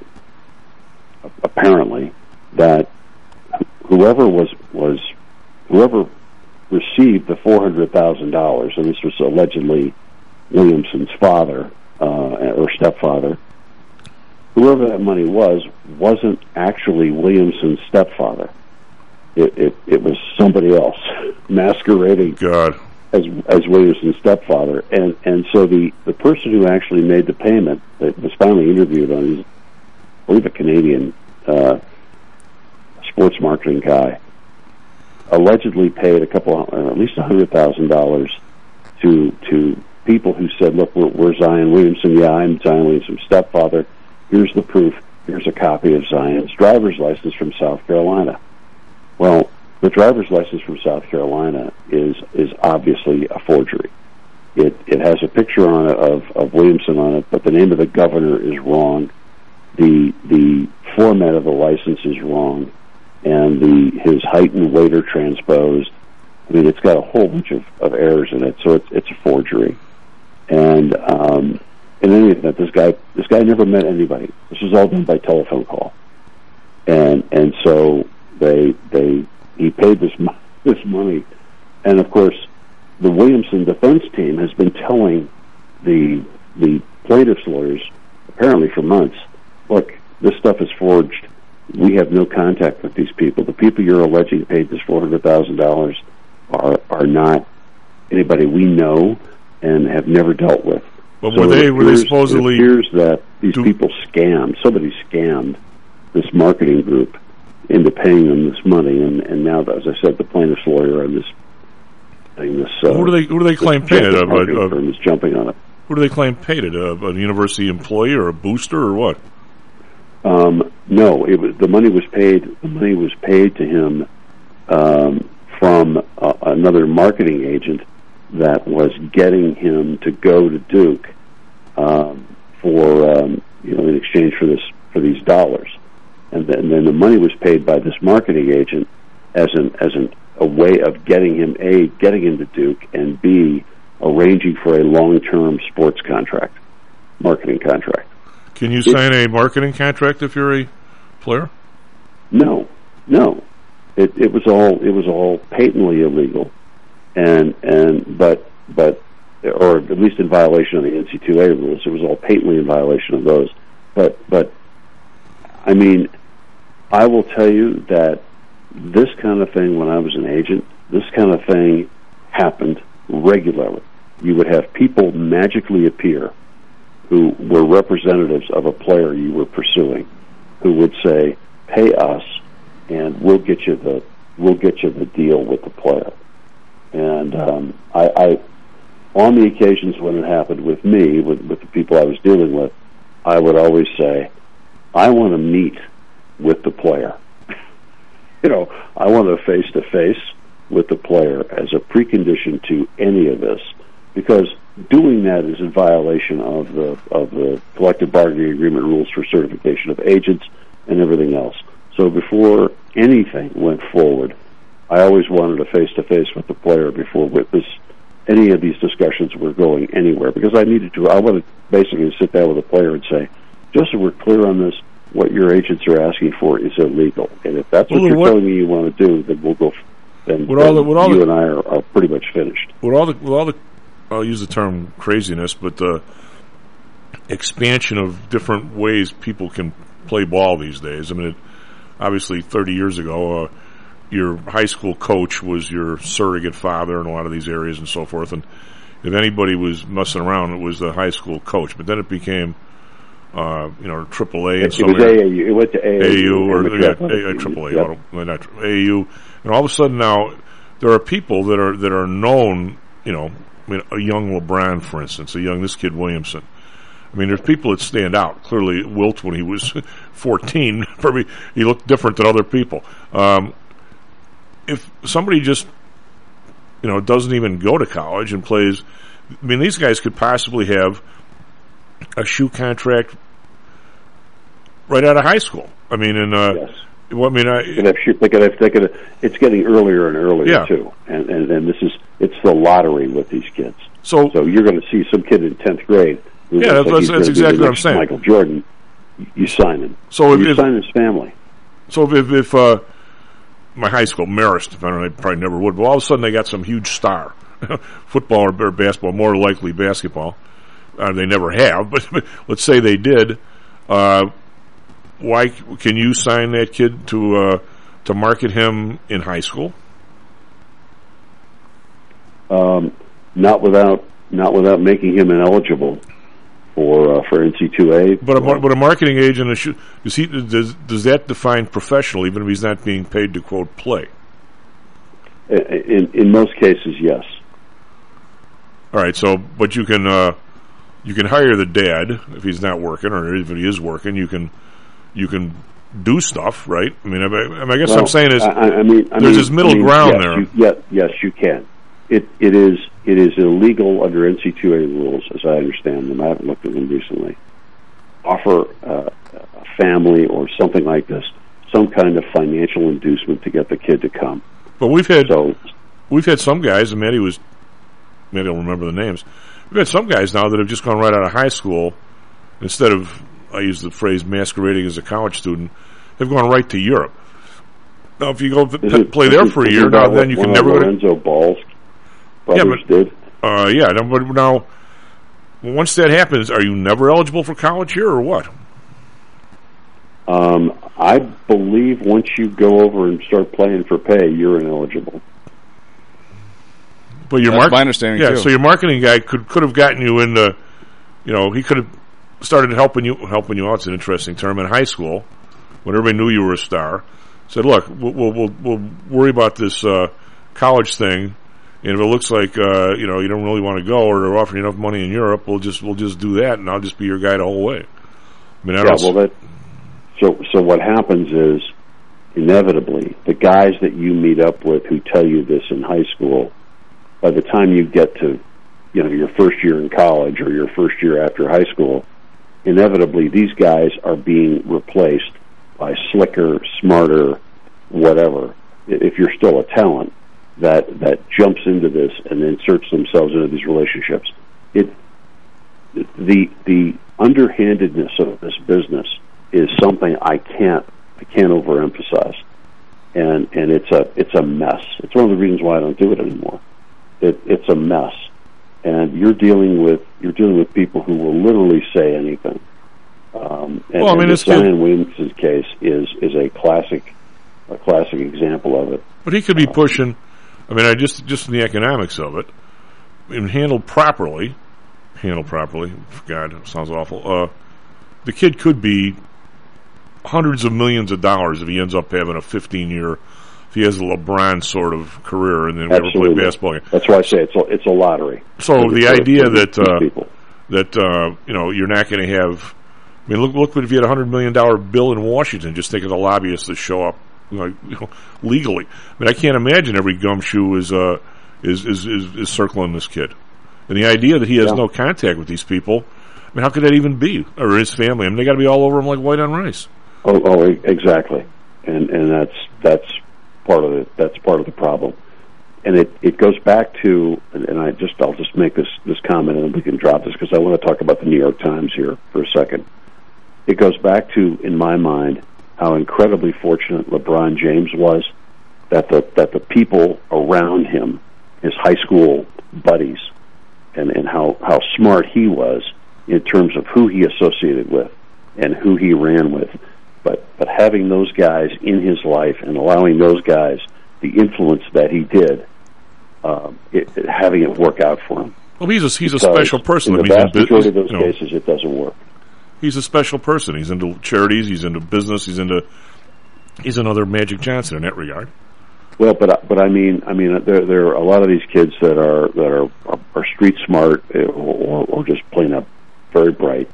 apparently, that whoever was was whoever received the four hundred thousand dollars, and this was allegedly Williamson's father uh, or stepfather, whoever that money was wasn't actually Williamson's stepfather. It it, it was somebody else masquerading. God. As, as Williamson's stepfather, and and so the, the person who actually made the payment that was finally interviewed on, he's, I believe, a Canadian uh, sports marketing guy, allegedly paid a couple, uh, at least a hundred thousand dollars to to people who said, "Look, we're, we're Zion Williamson. Yeah, I'm Zion Williamson's stepfather. Here's the proof. Here's a copy of Zion's driver's license from South Carolina." Well, the driver's license from South Carolina is is obviously a forgery. It it has a picture on it of, of Williamson on it, but the name of the governor is wrong. The the format of the license is wrong, and the his height and weight are transposed. I mean, it's got a whole bunch of, of errors in it, so it's it's a forgery. And um, in any event, this guy this guy never met anybody. This was all done by telephone call, and and so they they. He paid this this money, and of course, the Williamson defense team has been telling the the plaintiff's lawyers, apparently for months, look, this stuff is forged. We have no contact with these people. The people you're alleging paid this four hundred thousand dollars are are not anybody we know and have never dealt with. But so were they appears, were they supposedly? It appears that these do, people scammed. Somebody scammed this marketing group into paying them this money, and, and now, as I said, the plaintiff's lawyer on this thing, this uh, who do they who do they claim paid it? A firm is jumping on it. Who do they claim paid it? A, a university employee or a booster or what? Um, no, it was the money was paid. The money was paid to him um, from uh, another marketing agent that was getting him to go to Duke um, for um, you know in exchange for this for these dollars. and then, and then the money was paid by this marketing agent as an as an a way of getting him A, getting into Duke, and B, arranging for a long-term sports contract, marketing contract. Can you It- sign a marketing contract if you're a player? No, no. It, it was all it was all patently illegal, and and but but or at least in violation of the N C double A rules. It was all patently in violation of those. But but I mean, I will tell you that this kind of thing, when I was an agent, this kind of thing happened regularly. You would have people magically appear who were representatives of a player you were pursuing, who would say, "Pay us, and we'll get you the we'll get you the deal with the player." And um, I, I, on the occasions when it happened with me, with, with the people I was dealing with, I would always say, "I want to meet with the player." You know, I want to face to face with the player as a precondition to any of this, because doing that is in violation of the of the collective bargaining agreement rules for certification of agents and everything else. So before anything went forward, I always wanted a face to face with the player before with this any of these discussions were going anywhere, because I needed to. I wanted basically to sit down with the player and say, just so we're clear on this, what your agents are asking for is illegal, and if that's what Well, you're what- telling me you want to do, then we'll go. F- then With all then the- with all you the- and I are, are pretty much finished. With all the, with all the, I'll use the term craziness, but the expansion of different ways people can play ball these days. I mean, it, obviously, thirty years ago, uh, your high school coach was your surrogate father in a lot of these areas and so forth. And if anybody was messing around, it was the high school coach. But then it became, uh, you know, triple A. It was A A U. It went to A A U. A U or amateur yeah, athletic A- A- triple A, Yep. auto- well, not tri- A U, and all of a sudden now there are people that are that are known. You know, I mean, a young LeBron, for instance, a young this kid Williamson. I mean, there's people that stand out. Clearly, Wilt, when he was fourteen, probably he looked different than other people. Um, if somebody just, you know, doesn't even go to college and plays, I mean, these guys could possibly have a shoe contract right out of high school. I mean, and uh, yes. well, I mean, I, They could have, shoot- they could have, they could have, it's getting earlier and earlier Yeah. too, and, and and this is it's the lottery with these kids. So, so you're going to see some kid in tenth grade. Who Yeah, looks that's- like he's that's gonna be exactly the what I'm next saying. Michael Jordan, you sign him. So if- you if- sign his family. So if, if uh, my high school, Marist, I don't know, I probably never would, but all of a sudden they got some huge star, football or, or basketball, more likely basketball. Uh, they never have, but, but let's say they did. Uh, why can you sign that kid to uh, to market him in high school? Um, not without not without making him ineligible for uh, for N C double A. But a, mar- but a marketing agent is should, does he does does that define professional, even if he's not being paid to quote play? In in most cases, yes. All right, so but you can uh, you can hire the dad if he's not working, or if he is working, you can you can do stuff, right? I mean, I, I, I guess Well, what I'm saying is I, I mean, I there's mean, this middle I mean, ground yes, there. You, yeah, yes, you can. It it is it is illegal under N C double A rules, as I understand them. I haven't looked at them recently. Offer uh, a family or something like this some kind of financial inducement to get the kid to come. But we've had so we've had some guys, and Matty was Matty will remember the names. We've had some guys now that have just gone right out of high school, instead of, I use the phrase masquerading as a college student, have gone right to Europe. Now, if you go p- Is it- play is there it- for a is year, it now what then you one can of never go to Lorenzo Ball's Yeah, brothers but did. Uh, yeah, no, but now once that happens, are you never eligible for college here, or what? Um, I believe once you go over and start playing for pay, you're ineligible. But your That's mark- my understanding, yeah, too. so your marketing guy could could have gotten you into, you know, he could have started helping you helping you out. It's an interesting term in high school when everybody knew you were a star. Said, look, we'll we'll, we'll, we'll worry about this uh, college thing, and if it looks like uh, you know you don't really want to go, or they're offering you enough money in Europe, we'll just we'll just do that, and I'll just be your guy the whole way. I mean, I Yeah, don't well, that so so what happens is inevitably the guys that you meet up with who tell you this in high school, by the time you get to, you know, your first year in college or your first year after high school, inevitably these guys are being replaced by slicker, smarter, whatever. If you're still a talent that that jumps into this and inserts themselves into these relationships, it the the underhandedness of this business is something I can't I can't overemphasize, and and it's a it's a mess. It's one of the reasons why I don't do it anymore. It, it's a mess, and you're dealing with you're dealing with people who will literally say anything. Um, and, well, I mean, and it's Zion Williamson's case is is a classic a classic example of it. But he could be pushing. I mean, I just just in the economics of it, and handled properly, handled properly. God, it sounds awful. Uh, the kid could be hundreds of millions of dollars if he ends up having a fifteen-year. If he has a LeBron sort of career and then never play basketball again. That's why I say it's a, it's a lottery. So the idea that uh, that uh, you know you're not going to have. I mean, look look what if you had a hundred million dollar bill in Washington. Just think of the lobbyists that show up. Like, you know, legally. I mean, I can't imagine every gumshoe is, uh, is, is, is, is circling this kid. And the idea that he has yeah. no contact with these people, I mean, how could that even be? Or his family? I mean, they got to be all over him like white on rice. Oh, oh, exactly. And, and that's, that's part of the, that's part of the problem. And it, it goes back to, and, and I just, I'll just make this, this comment and then we can drop this because I want to talk about the New York Times here for a second. It goes back to, in my mind, how incredibly fortunate LeBron James was that the that the people around him, his high school buddies, and, and how, how smart he was in terms of who he associated with and who he ran with. But but having those guys in his life and allowing those guys the influence that he did, um, it, it, having it work out for him. Well, he's a, he's a special person. In the I mean, vast majority of those you know, cases, it doesn't work. He's a special person. He's into charities. He's into business. He's into he's another Magic Johnson in that regard. Well, but but I mean, I mean, there there are a lot of these kids that are that are are, are street smart or, or or just plain up very bright,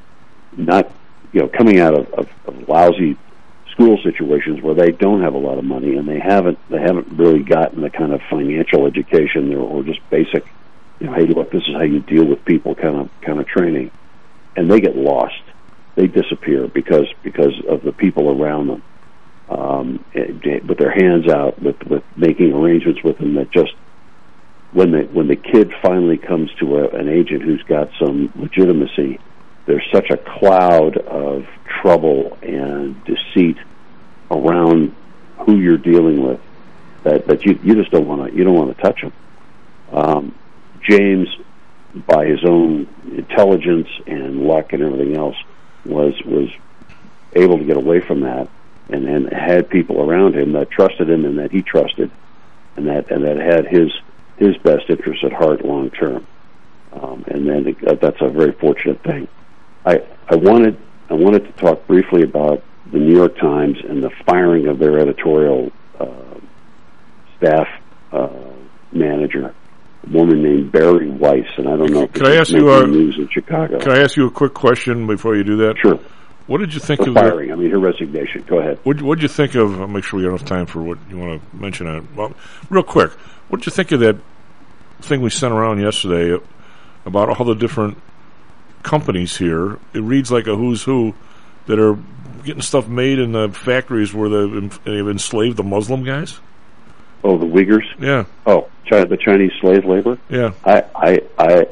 not you know coming out of, of, of lousy school situations where they don't have a lot of money and they haven't they haven't really gotten the kind of financial education or, or just basic, you know, hey, look, this is how you deal with people kind of kind of training. And they get lost. They disappear because because of the people around them, um, with their hands out, with, with making arrangements with them that just when the when the kid finally comes to a, an agent who's got some legitimacy, there's such a cloud of trouble and deceit around who you're dealing with that, that you you just don't want to you don't want to touch them. Um, James, by his own intelligence and luck and everything else, was was able to get away from that, and, and had people around him that trusted him and that he trusted, and that and that had his his best interests at heart long term. Um, and then it, that's a very fortunate thing. I I wanted I wanted to talk briefly about the New York Times and the firing of their editorial uh, staff uh, manager. A woman named Barry Weiss, and I don't know if can I ask you a, news in Chicago. Can I ask you a quick question before you do that? Sure. What did you think for of firing? The, I mean, her resignation. Go ahead. What did you think of? I'll make sure we have enough time for what you want to mention on it. Well, real quick, what did you think of that thing we sent around yesterday about all the different companies here? It reads like a who's who that are getting stuff made in the factories where they've, they've enslaved the Muslim guys. Oh, the Uyghurs? Yeah. Oh, China, the Chinese slave labor? Yeah. I, I, I,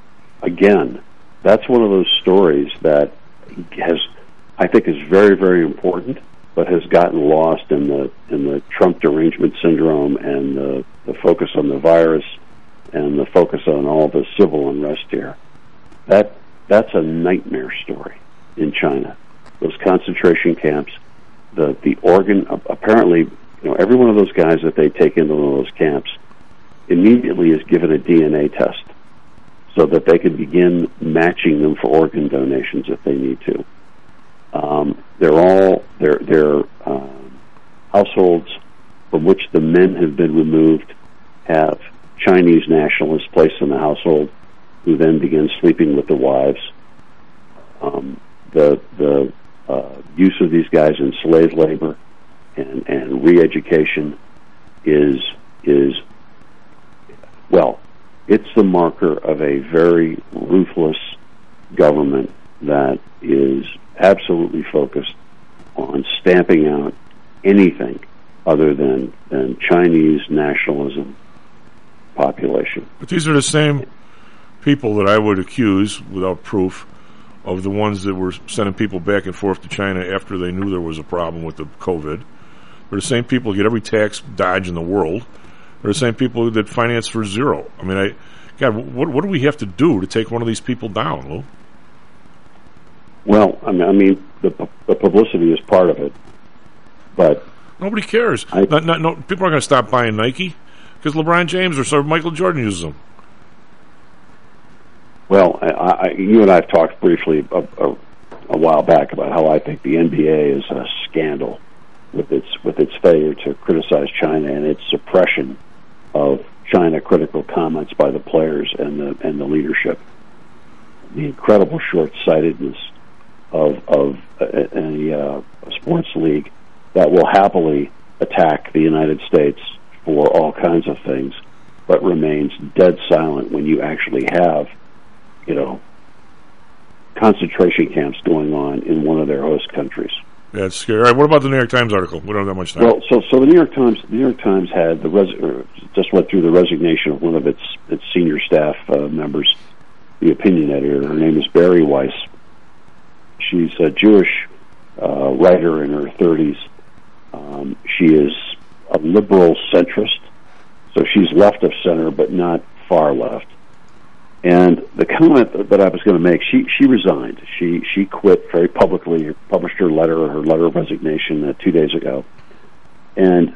again, that's one of those stories that has, I think, is very, very important, but has gotten lost in the in the Trump derangement syndrome and the, the focus on the virus and the focus on all the civil unrest here. That that's a nightmare story in China. Those concentration camps, the the organ apparently. You know, every one of those guys that they take into one of those camps immediately is given a D N A test so that they can begin matching them for organ donations if they need to. Um, they're all, their their um, households from which the men have been removed have Chinese nationalists placed in the household who then begin sleeping with the wives. Um, the the uh, use of these guys in slave labor and, and re-education is is well, it's the marker of a very ruthless government that is absolutely focused on stamping out anything other than, than Chinese nationalism population. But these are the same people that I would accuse, without proof, of the ones that were sending people back and forth to China after they knew there was a problem with the COVID. They're the same people who get every tax dodge in the world. They're the same people that finance for zero. I mean, I, God, what, what do we have to do to take one of these people down, Lou? Well, I mean, I mean the, the publicity is part of it, but nobody cares. I, not, not, no, people aren't going to stop buying Nike because LeBron James or so Michael Jordan uses them. Well, I, I, you and I have talked briefly a, a, a while back about how I think the N B A is a scandal with its with its failure to criticize China and its suppression of China critical comments by the players and the and the leadership. The incredible short-sightedness of of a, a, a sports league that will happily attack the United States for all kinds of things, but remains dead silent when you actually have, you know, concentration camps going on in one of their host countries. Yeah, it's scary. All right, what about the New York Times article? We don't have that much time. Well, so so the New York Times, the New York Times had the res- or just went through the resignation of one of its its senior staff uh, members, the opinion editor. Her name is Bari Weiss. She's a Jewish uh, writer in her thirties. Um, she is a liberal centrist, so she's left of center, but not far left. And the comment that I was going to make, she she resigned. She she quit very publicly, published her letter, her letter of resignation uh, two days ago. And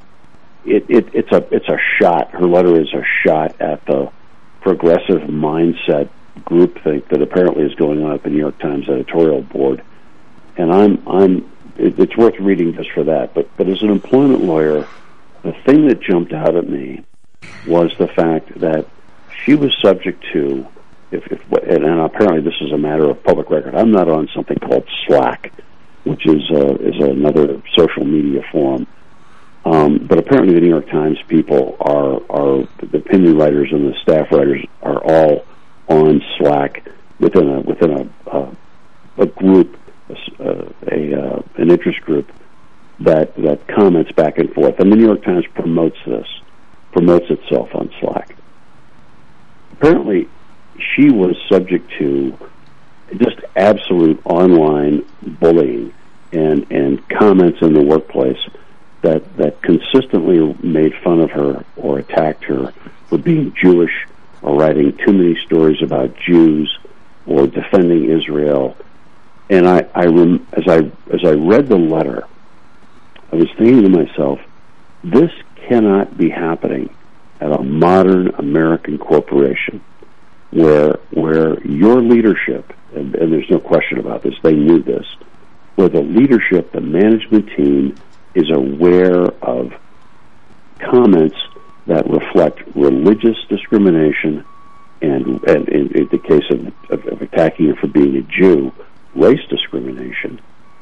it, it it's a it's a shot. Her letter is a shot at the progressive mindset groupthink that apparently is going on at the New York Times editorial board. And I'm I'm it, it's worth reading just for that. But but as an employment lawyer, the thing that jumped out at me was the fact that she was subject to, if, if and, and apparently this is a matter of public record. I'm not on something called Slack, which is uh, is another social media forum. Um, but apparently, the New York Times people are are the opinion writers and the staff writers are all on Slack within a within a uh, a group, a, a uh, an interest group that that comments back and forth. And the New York Times promotes this, promotes itself on Slack. Apparently, she was subject to just absolute online bullying and, and comments in the workplace that, that consistently made fun of her or attacked her for being Jewish or writing too many stories about Jews or defending Israel. And I, I rem, as I as I read the letter, I was thinking to myself, this cannot be happening at a modern American corporation where where your leadership, and, and there's no question about this, they knew this, where the leadership, the management team, is aware of comments that reflect religious discrimination and, and in, in the case of, of, of attacking you for being a Jew, race discrimination,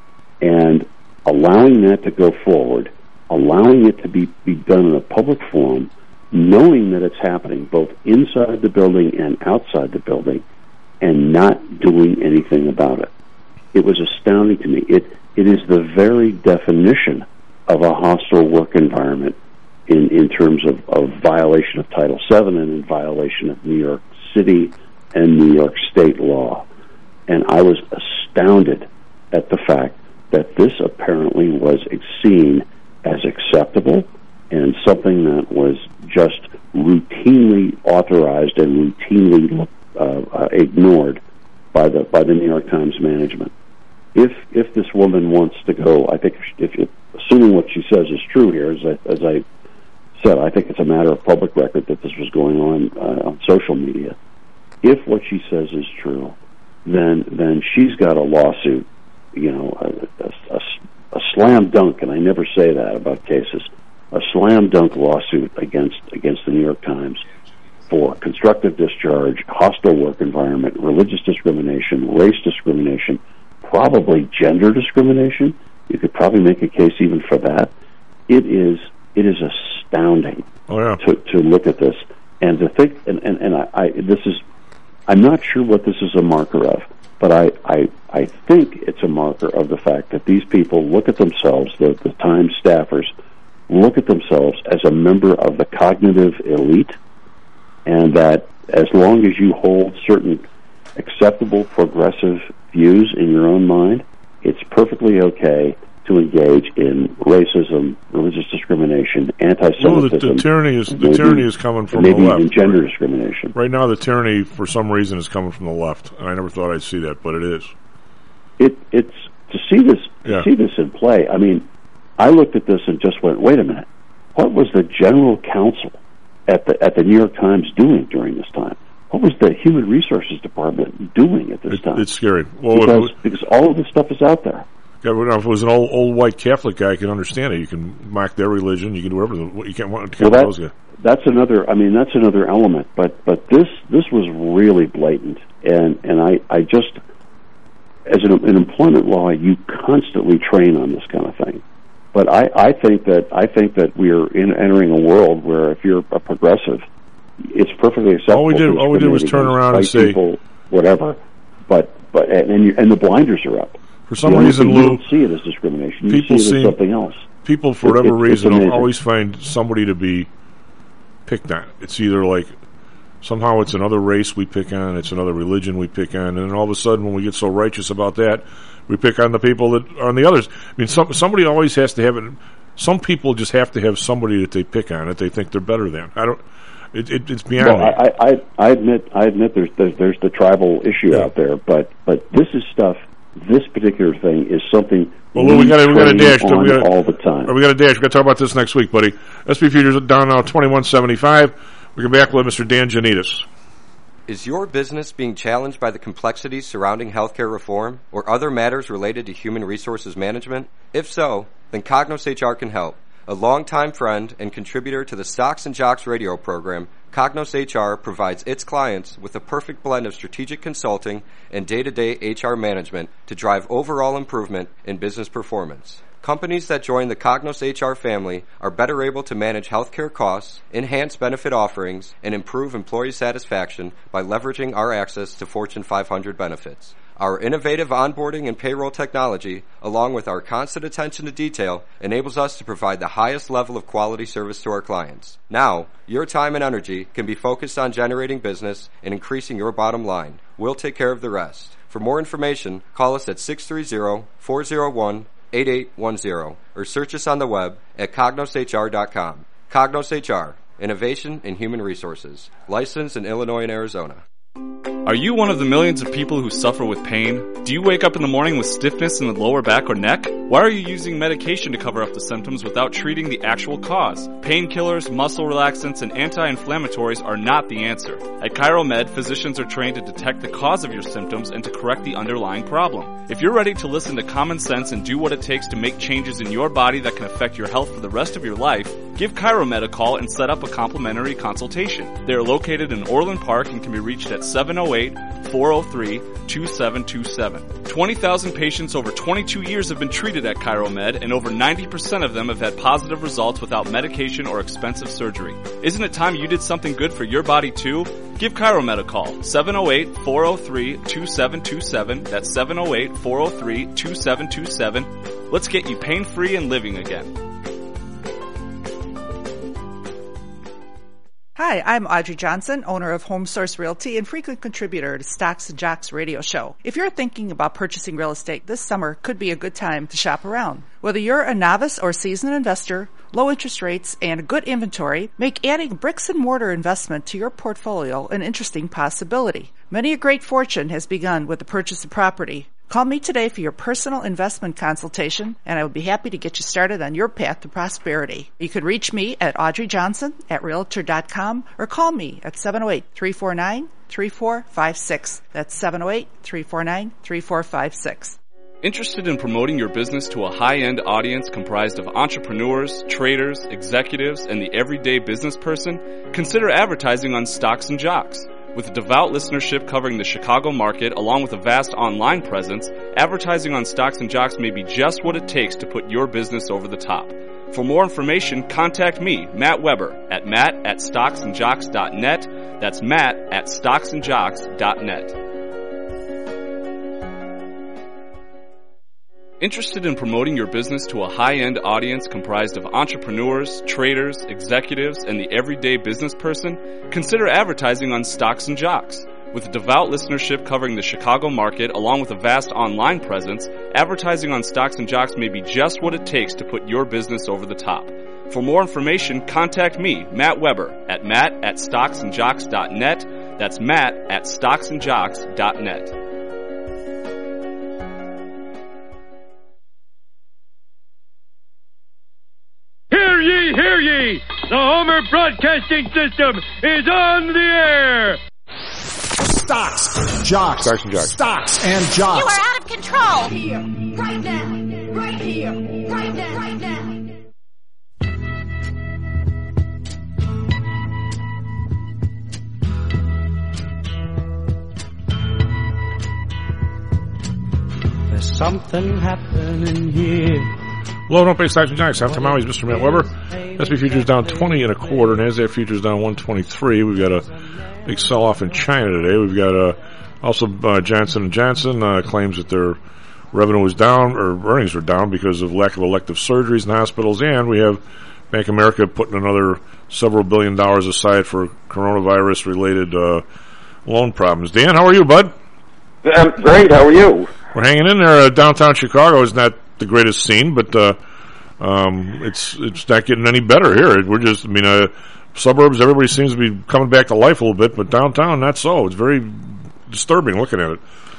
and allowing that to go forward, allowing it to be, be done in a public forum, knowing that it's happening both inside the building and outside the building, and not doing anything about it. It was astounding to me. It it is the very definition of a hostile work environment in, in terms of, of violation of Title seven and in violation of New York City and New York State law. And I was astounded at the fact that this apparently was seen as acceptable and something that was just routinely authorized and routinely uh, uh, ignored by the by the New York Times management. If if this woman wants to go, I think if, if assuming what she says is true here, as I, as I said, I think it's a matter of public record that this was going on uh, on social media. If what she says is true, then then she's got a lawsuit, you know, a, a, a, a slam dunk, and I never say that about cases. A slam dunk lawsuit against against the New York Times for constructive discharge, hostile work environment, religious discrimination, race discrimination, probably gender discrimination. You could probably make a case even for that. It is it is astounding oh, yeah. to to look at this and to think and and, and I, I this is I'm not sure what this is a marker of, but I, I, I think it's a marker of the fact that these people look at themselves, the, the Times staffers, look at themselves as a member of the cognitive elite, and that as long as you hold certain acceptable progressive views in your own mind, it's perfectly okay to engage in racism, religious discrimination, anti-Semitism. Well, the, the tyranny is the maybe, tyranny is coming from maybe the left. Even gender discrimination. Right now, the tyranny, for some reason, is coming from the left. And I never thought I'd see that, but it is. It it's to see this to Yeah. see this in play. I mean, I looked at this and just went, "Wait a minute! What was the general counsel at the at the New York Times doing during this time? What was the Human Resources Department doing at this It, time?" it's scary. Well, because if it was, because all of this stuff is out there. yeah, well, if it was an old old white Catholic guy, I can understand it. You can mock their religion. You can do whatever. You can't want to Well, those that, guys. that's another. I mean, that's another element. But but this this was really blatant, and and I I just as an, an employment law, you constantly train on this kind of thing. But I, I think that I think that we are in, entering a world where if you're a progressive, it's perfectly acceptable. All we did, to all we did was turn discriminate around and against say, white people, whatever. But but and and, you, and the blinders are up. For some You know, reason, you Lou, don't see it as discrimination. You people see it seem- as something else. people, for It- whatever it- it's reason, will amazing. always find somebody to be picked on. It's either like somehow it's another race we pick on, it's another religion we pick on, and then all of a sudden, when we get so righteous about that, we pick on the people that are on the others. I mean, some, somebody always has to have it. Some people just have to have somebody that they pick on that they think they're better than. I don't. It, it, it's beyond Well, me. I, I, I admit, I admit, there's there's, there's the tribal issue out there, but but this is stuff. This particular thing is something. Well, Lou, we got we got a train dash. on We gotta, all the time. We got a dash. We got to talk about this next week, buddy. S P Futures down now twenty-one seventy-five. We come back with Mister Dan Janitas. Is your business being challenged by the complexities surrounding healthcare reform or other matters related to human resources management? If so, then Cognos H R can help. A longtime friend and contributor to the Stocks and Jocks radio program, Cognos H R provides its clients with a perfect blend of strategic consulting and day-to-day H R management to drive overall improvement in business performance. Companies that join the Cognos H R family are better able to manage healthcare costs, enhance benefit offerings, and improve employee satisfaction by leveraging our access to Fortune five hundred benefits. Our innovative onboarding and payroll technology, along with our constant attention to detail, enables us to provide the highest level of quality service to our clients. Now, your time and energy can be focused on generating business and increasing your bottom line. We'll take care of the rest. For more information, call us at six three zero, four zero one, eight eight one zero or search us on the web at cognos h r dot com. Cognos H R, Innovation in Human Resources, licensed in Illinois and Arizona. Are you one of the millions of people who suffer with pain? Do you wake up in the morning with stiffness in the lower back or neck? Why are you using medication to cover up the symptoms without treating the actual cause? Painkillers, muscle relaxants, and anti-inflammatories are not the answer. At ChiroMed, physicians are trained to detect the cause of your symptoms and to correct the underlying problem. If you're ready to listen to common sense and do what it takes to make changes in your body that can affect your health for the rest of your life, give ChiroMed a call and set up a complimentary consultation. They are located in Orland Park and can be reached at seven oh eight, four oh three, two seven two seven. twenty thousand patients over twenty-two years have been treated at ChiroMed, and over ninety percent of them have had positive results without medication or expensive surgery. Isn't it time you did something good for your body too? Give ChiroMed a call, seven oh eight, four oh three, two seven two seven. That's seven oh eight, four oh three, two seven two seven. Let's get you pain-free and living again. Hi, I'm Audrey Johnson, owner of Home Source Realty and frequent contributor to Stocks and Jocks radio show. If you're thinking about purchasing real estate, this summer could be a good time to shop around. Whether you're a novice or seasoned investor, low interest rates and a good inventory make adding bricks and mortar investment to your portfolio an interesting possibility. Many a great fortune has begun with the purchase of property. Call me today for your personal investment consultation, and I would be happy to get you started on your path to prosperity. You can reach me at Audrey Johnson at realtor dot com or call me at seven oh eight, three four nine, three four five six. That's seven oh eight, three four nine, three four five six. Interested in promoting your business to a high-end audience comprised of entrepreneurs, traders, executives, and the everyday business person? Consider advertising on Stocks and Jocks. With a devout listenership covering the Chicago market, along with a vast online presence, advertising on Stocks and Jocks may be just what it takes to put your business over the top. For more information, contact me, Matt Weber, at matt at stocks and jocks dot net. That's Matt at stocks and jocks dot net. Interested in promoting your business to a high-end audience comprised of entrepreneurs, traders, executives, and the everyday business person? Consider advertising on Stocks and Jocks. With a devout listenership covering the Chicago market, along with a vast online presence, advertising on Stocks and Jocks may be just what it takes to put your business over the top. For more information, contact me, Matt Weber, at matt at stocks and jocks dot net. That's Matt at stocks and jocks dot net. Hear ye, hear ye! The Homer Broadcasting System is on the air! Stocks, jocks, Stocks and jocks. Stocks and jocks. You are out of control! Here, right now, right here, right now, right now. There's something happening here. Low don't pay Stocks and Jocks. Halftime hours, Mister Matt Weber. S and P futures down twenty and a quarter. NASDAQ futures down one twenty-three. We've got a big sell-off in China today. We've got uh, also uh, Johnson and Johnson uh, claims that their revenue was down, or earnings were down because of lack of elective surgeries in hospitals. And we have Bank of America putting another several billion dollars aside for coronavirus-related uh, loan problems. Dan, how are you, bud? I'm great. How are you? We're hanging in there. Uh, downtown Chicago is not the greatest scene, but uh, um, it's it's not getting any better here. We're just, I mean, uh, suburbs, everybody seems to be coming back to life a little bit, but downtown, not so. It's very disturbing looking at it.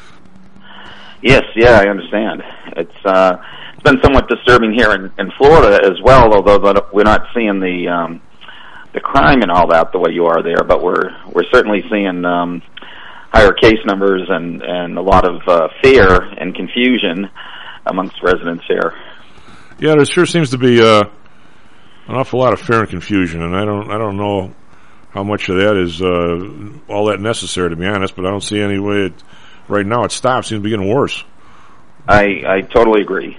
Yes, yeah, I understand. It's uh, it's been somewhat disturbing here in, in Florida as well, although we're not seeing the um, the crime and all that the way you are there, but we're we're certainly seeing um, higher case numbers and, and a lot of uh, fear and confusion amongst residents here. Yeah, there sure seems to be uh, an awful lot of fear and confusion, and I don't I don't know how much of that is uh, all that necessary, to be honest, but I don't see any way it, right now it stops. It seems to be getting worse. I I totally agree.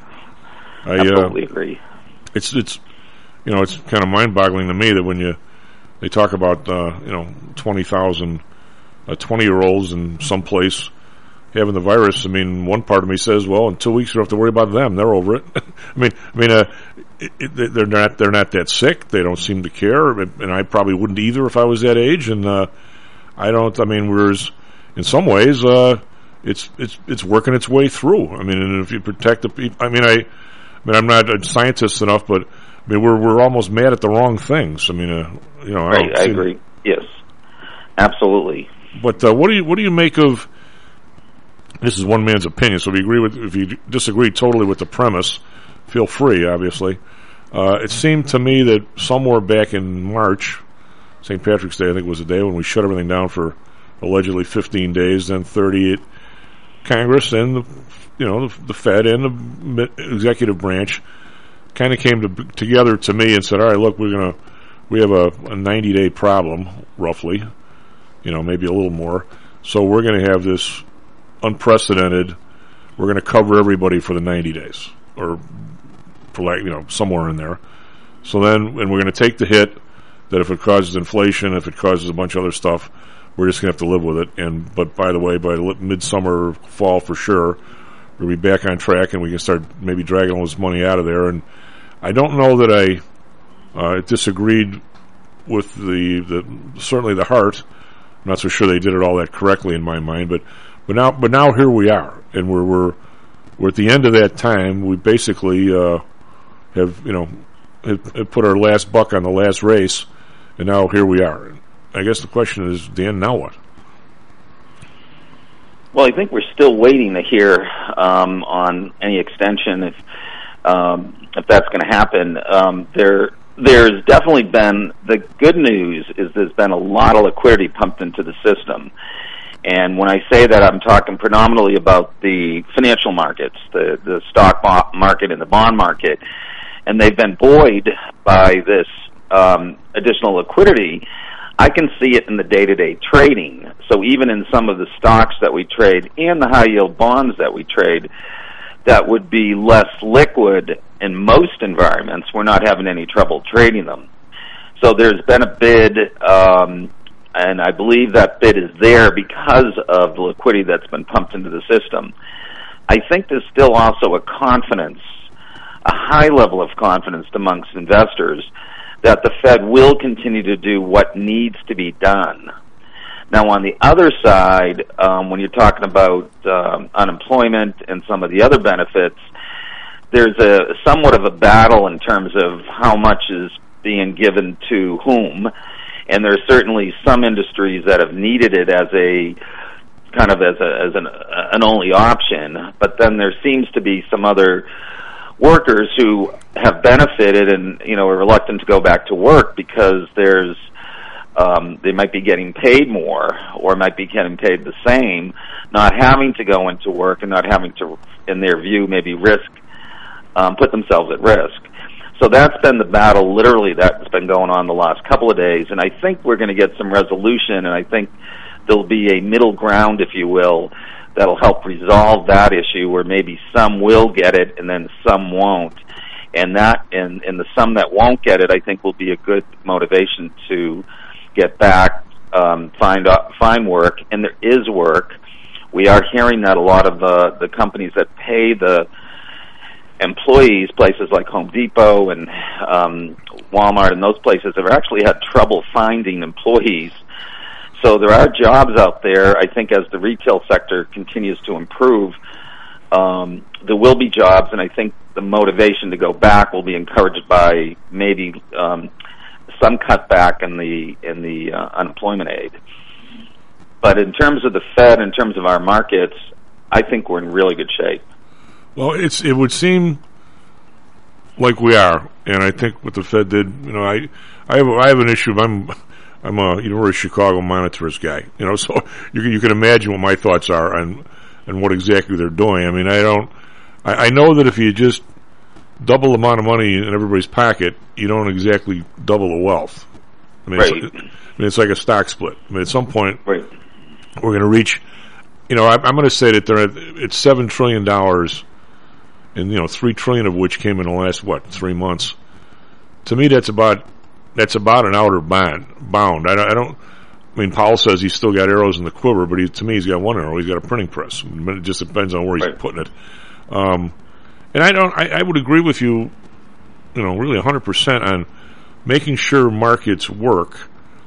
I Absolutely uh, agree. It's it's you know it's kind of mind-boggling to me that when you they talk about uh, you know twenty thousand uh, twenty-year-olds in some place having the virus. I mean, one part of me says, well, in two weeks you don't have to worry about them; they're over it. I mean, I mean, uh, it, it, they're not they're not that sick. They don't seem to care, and I probably wouldn't either if I was that age. And uh, I don't. I mean, whereas in some ways, uh, it's it's it's working its way through. I mean, and if you protect the people, I mean, I, I mean, I'm not a scientist enough, but I mean, we're we're almost mad at the wrong things. I mean, uh, you know, I, right, I agree. Yes, absolutely. But uh, what do you what do you make of? This is one man's opinion, so if you agree with, if you disagree totally with the premise, feel free, obviously. Uh, it seemed to me that somewhere back in March, Saint Patrick's Day, I think was the day when we shut everything down for allegedly fifteen days, then thirty at Congress and the, you know, the, the Fed and the executive branch kind of came to, together to me and said, all right, look, we're going to, we have a, a ninety-day problem, roughly, you know, maybe a little more, so we're going to have this unprecedented, we're going to cover everybody for the ninety days, or for like, you know, somewhere in there. So then, and we're going to take the hit that if it causes inflation, if it causes a bunch of other stuff, we're just going to have to live with it. And, but by the way, by midsummer, fall for sure, we'll be back on track and we can start maybe dragging all this money out of there. And I don't know that I uh, disagreed with the, the, certainly the heart. I'm not so sure they did it all that correctly in my mind, but But now, but now here we are, and we're we're we're at the end of that time. We basically uh, have you know have, have put our last buck on the last race, and now here we are. I guess the question is, Dan, now what? Well, I think we're still waiting to hear um, on any extension if um, if that's going to happen. Um, there, there's definitely been the good news is there's been a lot of liquidity pumped into the system. And when I say that, I'm talking predominantly about the financial markets, the, the stock market and the bond market. And they've been buoyed by this um, additional liquidity. I can see it in the day-to-day trading. So even in some of the stocks that we trade and the high-yield bonds that we trade that would be less liquid in most environments, we're not having any trouble trading them. So there's been a bid um, and I believe that bid is there because of the liquidity that's been pumped into the system. I think there's still also a confidence, a high level of confidence amongst investors that the Fed will continue to do what needs to be done. Now, on the other side, um, when you're talking about um, unemployment and some of the other benefits, there's a somewhat of a battle in terms of how much is being given to whom, and there are certainly some industries that have needed it as a kind of as a as an an only option, but then there seems to be some other workers who have benefited and, you know, are reluctant to go back to work because there's um, they might be getting paid more or might be getting paid the same, not having to go into work and not having to, in their view, maybe risk um, put themselves at risk. So that's been the battle, literally, that's been going on the last couple of days, and I think we're going to get some resolution, and I think there'll be a middle ground, if you will, that'll help resolve that issue where maybe some will get it and then some won't. And that, and, and the some that won't get it, I think will be a good motivation to get back, um, find uh, find work, and there is work. We are hearing that a lot of the, the companies that pay the employees, places like Home Depot and um, Walmart and those places, have actually had trouble finding employees. So there are jobs out there. I think as the retail sector continues to improve, um, there will be jobs, and I think the motivation to go back will be encouraged by maybe um, some cutback in the in the uh, unemployment aid. But in terms of the Fed, in terms of our markets, I think we're in really good shape. Well, it's it would seem like we are, and I think what the Fed did, you know, I I have I have an issue. I'm I'm a University of Chicago monitors guy, you know, so you can, you can imagine what my thoughts are on and what exactly they're doing. I mean, I don't, I, I know that if you just double the amount of money in everybody's pocket, you don't exactly double the wealth. I mean, right. it's, I mean, it's like a stock split. I mean, at some point, right. we're going to reach, you know, I, I'm going to say that they're at, it's seven trillion dollars, and you know, three trillion of which came in the last what three months. To me, that's about that's about an outer bound. Bound. I don't. I don't I mean, Powell says he's still got arrows in the quiver, but he, to me, he's got one arrow. He's got a printing press. It just depends on where he's right. putting it. Um, and I don't. I, I would agree with you, you know, really one hundred percent on making sure markets work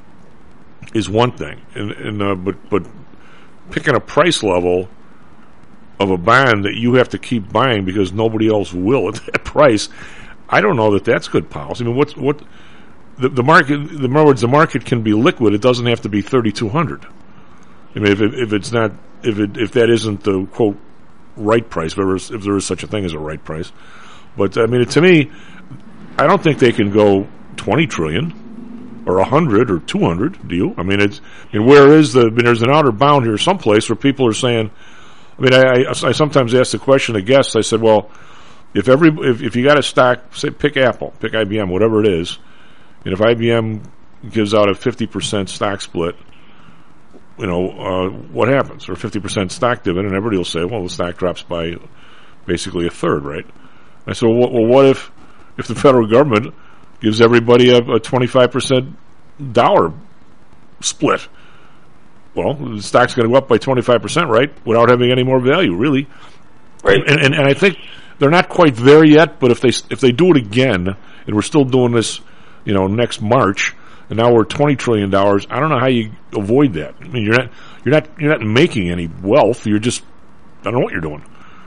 is one thing, and, and uh, but but picking a price level of a bond that you have to keep buying because nobody else will at that price, I don't know that that's good policy. I mean, what's what the, the market? In other words, the market can be liquid. It doesn't have to be thirty-two hundred. I mean, if it, if it's not, if it if that isn't the quote right price, if there is, if there is such a thing as a right price, but I mean, to me, I don't think they can go twenty trillion or a hundred or two hundred. Do you? I mean, it's. I mean, where is the? I mean, there's an outer bound here, someplace where people are saying. I mean, I, I, I sometimes ask the question to guests. I said, well, if every if, if you got a stock, say pick Apple, pick I B M, whatever it is, and if I B M gives out a fifty percent stock split, you know, uh, what happens? Or fifty percent stock dividend, and everybody will say, well, the stock drops by basically a third, right? I said, well, well what if if the federal government gives everybody a, a twenty-five percent dollar split? Well, the stock's going to go up by twenty-five percent, right, without having any more value, really. Right. And, and and I think they're not quite there yet, but if they if they do it again, and we're still doing this, you know, next March, and now we're twenty trillion dollars, I don't know how you avoid that. I mean, you're not you're not you're not making any wealth. You're just I don't know what you're doing.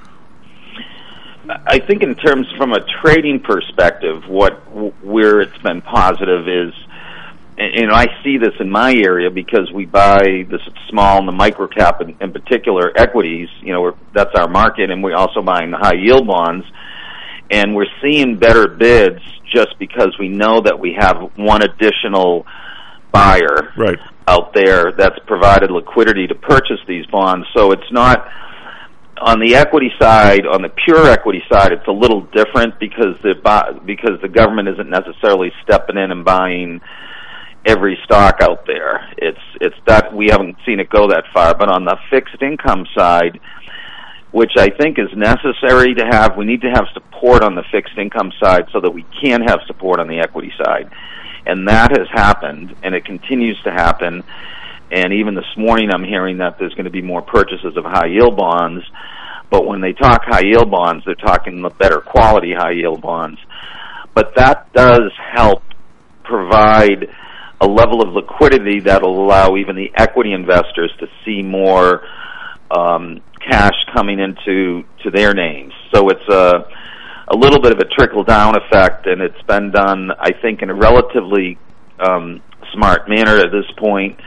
I think in terms from a trading perspective, what where it's been positive is. And I see this in my area because we buy the small and the micro cap in, in particular equities. You know, we're, that's our market, and we're also buying the high yield bonds. And we're seeing better bids just because we know that we have one additional buyer right. out there that's provided liquidity to purchase these bonds. So it's not on the equity side, on the pure equity side, it's a little different because the because the government isn't necessarily stepping in and buying every stock out there. It's it's that we haven't seen it go that far. But on the fixed income side, which I think is necessary to have. We need to have support on the fixed income side so that we can have support on the equity side. And that has happened, and it continues to happen. And even this morning I'm hearing that there's going to be more purchases of high-yield bonds. But when they talk high-yield bonds, they're talking the better quality high-yield bonds. But that does help provide a level of liquidity that will allow even the equity investors to see more um, cash coming into to their names. So it's a, a little bit of a trickle-down effect, and it's been done, I think, in a relatively um, smart manner at this point.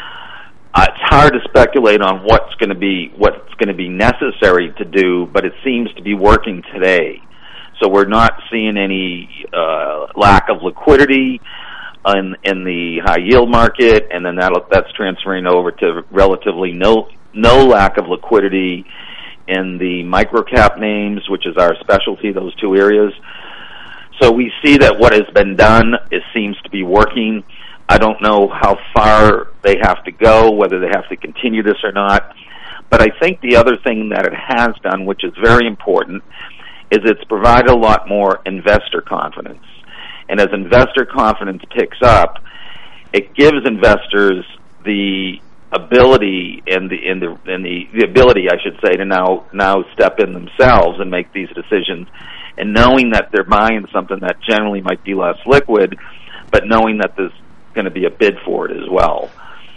Uh, it's hard to speculate on what's going to be what's going to be necessary to do, but it seems to be working today. So we're not seeing any uh, lack of liquidity in, in the high yield market, and then that that's transferring over to relatively no no lack of liquidity in the microcap names, which is our specialty. Those two areas. So we see that what has been done it seems to be working. I don't know how far they have to go, whether they have to continue this or not. But I think the other thing that it has done, which is very important, is it's provided a lot more investor confidence. And as investor confidence picks up, it gives investors the ability and the and the and the, the ability, I should say, to now now step in themselves and make these decisions, and knowing that they're buying something that generally might be less liquid, but knowing that there's going to be a bid for it as well.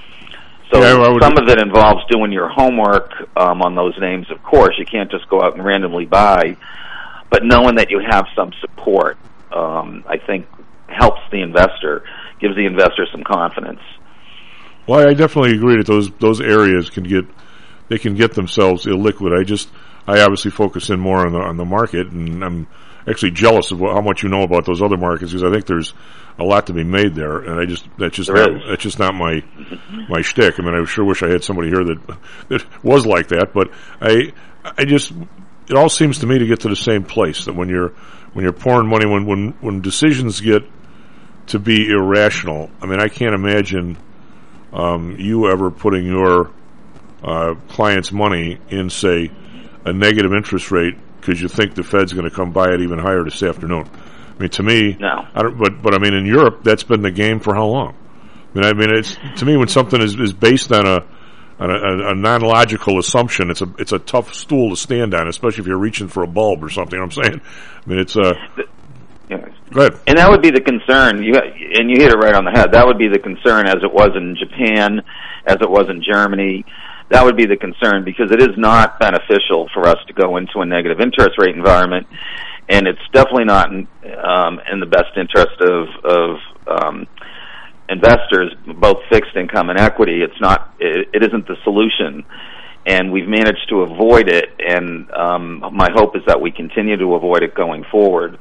So yeah, some of it involves doing your homework um, on those names, of course. You can't just go out and randomly buy, but knowing that you have some support, um, I think, helps the investor, gives the investor some confidence. Well, I definitely agree that those those areas can get they can get themselves illiquid. I just I obviously focus in more on the on the market, and I'm actually jealous of what, how much you know about those other markets, because I think there's a lot to be made there, and I just that's just not, that's just not my my shtick. I mean, I sure wish I had somebody here that that was like that, but I I just it all seems to me to get to the same place, that when you're when you're pouring money, when when when decisions get to be irrational. I mean, I can't imagine um, you ever putting your uh, client's money in, say, a negative interest rate because you think the Fed's going to come buy it even higher this afternoon. I mean, to me, no. I don't, but but I mean, in Europe, that's been the game for how long? I mean, I mean, it's to me when something is, is based on a on a, a non-logical assumption, it's a it's a tough stool to stand on, especially if you're reaching for a bulb or something. You know what I'm saying? I mean, it's a. Yeah. Go ahead. And that would be the concern. You and you hit it right on the head. That would be the concern, as it was in Japan, as it was in Germany. That would be the concern, because it is not beneficial for us to go into a negative interest rate environment, and it's definitely not in, um, in the best interest of, of um, investors, both fixed income and equity. It's not. It, it isn't the solution, and we've managed to avoid it. And um, my hope is that we continue to avoid it going forward.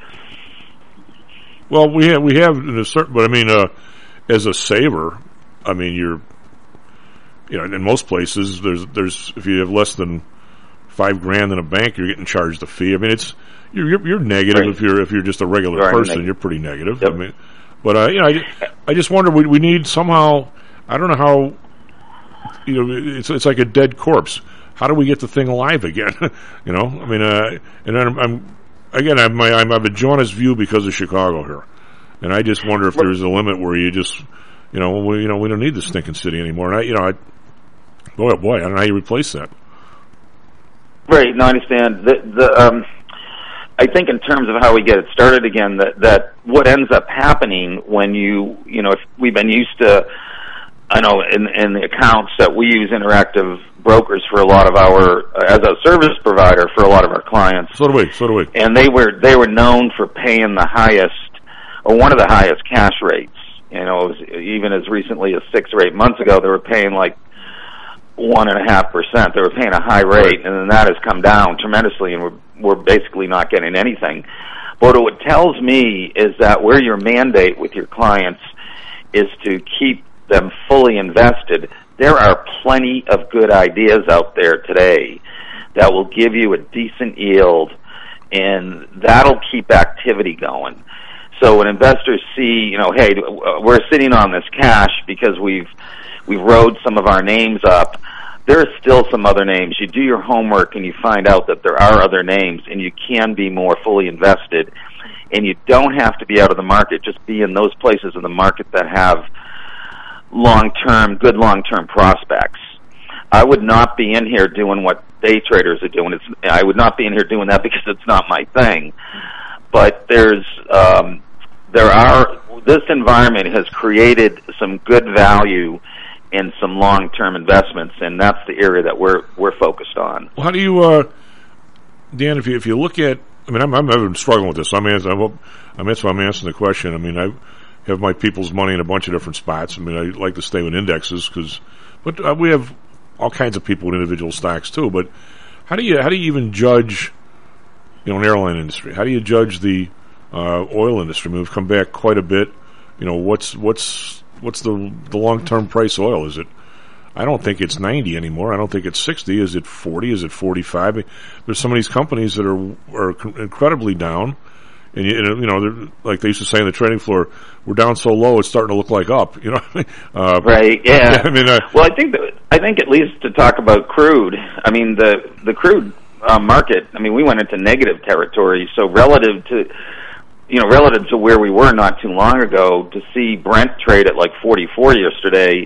Well, we have we have in a certain, but I mean, uh, as a saver, I mean, you're. You know, in most places, there's there's if you have less than five grand in a bank, you're getting charged a fee. I mean, it's you're you're, you're negative right. if you're if you're just a regular you're person. negative. You're pretty negative. Yep. I mean, but uh, you know, I, I just wonder we we need somehow. I don't know how. You know, it's it's like a dead corpse. How do we get the thing alive again? you know, I mean, uh, and I'm, I'm again, I'm my I'm, I have a jaundiced view because of Chicago here, and I just wonder if there's a limit where you just, you know, we you know we don't need this stinking city anymore. And I, you know, I. Boy, oh boy, I don't know how you replace that. Right, no, I understand. The, the, um, I think in terms of how we get it started again, that, that what ends up happening when you, you know, if we've been used to, I know in, in the accounts that we use Interactive Brokers for a lot of our, as a service provider for a lot of our clients. So do we, so do we. And they were, they were known for paying the highest, or one of the highest cash rates. You know, it was, even as recently as six or eight months ago, they were paying like one and a half percent. They were paying a high rate, and then that has come down tremendously, and we're we're basically not getting anything. But what it tells me is that where your mandate with your clients is to keep them fully invested, there are plenty of good ideas out there today that will give you a decent yield, and that'll keep activity going. So when investors see, you know, hey, we're sitting on this cash because we've we've rode some of our names up, there are still some other names. You do your homework and you find out that there are other names, and you can be more fully invested. And you don't have to be out of the market. Just be in those places in the market that have long-term, good long-term prospects. I would not be in here doing what day traders are doing. It's, I would not be in here doing that because it's not my thing. But there's, um, there are, this environment has created some good value in some long-term investments, and that's the area that we're we're focused on. Well, how do you, uh, Dan? If you if you look at, I mean, I'm I'm, I'm struggling with this. I'm answering, I'm, I'm, that's why I'm answering the question. I mean, I have my people's money in a bunch of different spots. I mean, I like to stay with indexes because, but uh, we have all kinds of people with individual stocks too. But how do you how do you even judge, you know, an airline industry? How do you judge the uh, oil industry? I mean, we've come back quite a bit. You know, what's what's what's the the long term price of oil? Is it? I don't think it's ninety anymore. I don't think it's sixty. Is it forty? Is it forty-five? There's some of these companies that are are incredibly down, and you, you know, like they used to say on the trading floor, we're down so low it's starting to look like up. You know, uh, right? Yeah. yeah I mean, uh, well, I think that, I think at least to talk about crude. I mean, the the crude uh, market. I mean, we went into negative territory. So relative to, you know, relative to where we were not too long ago, to see Brent trade at like forty-four yesterday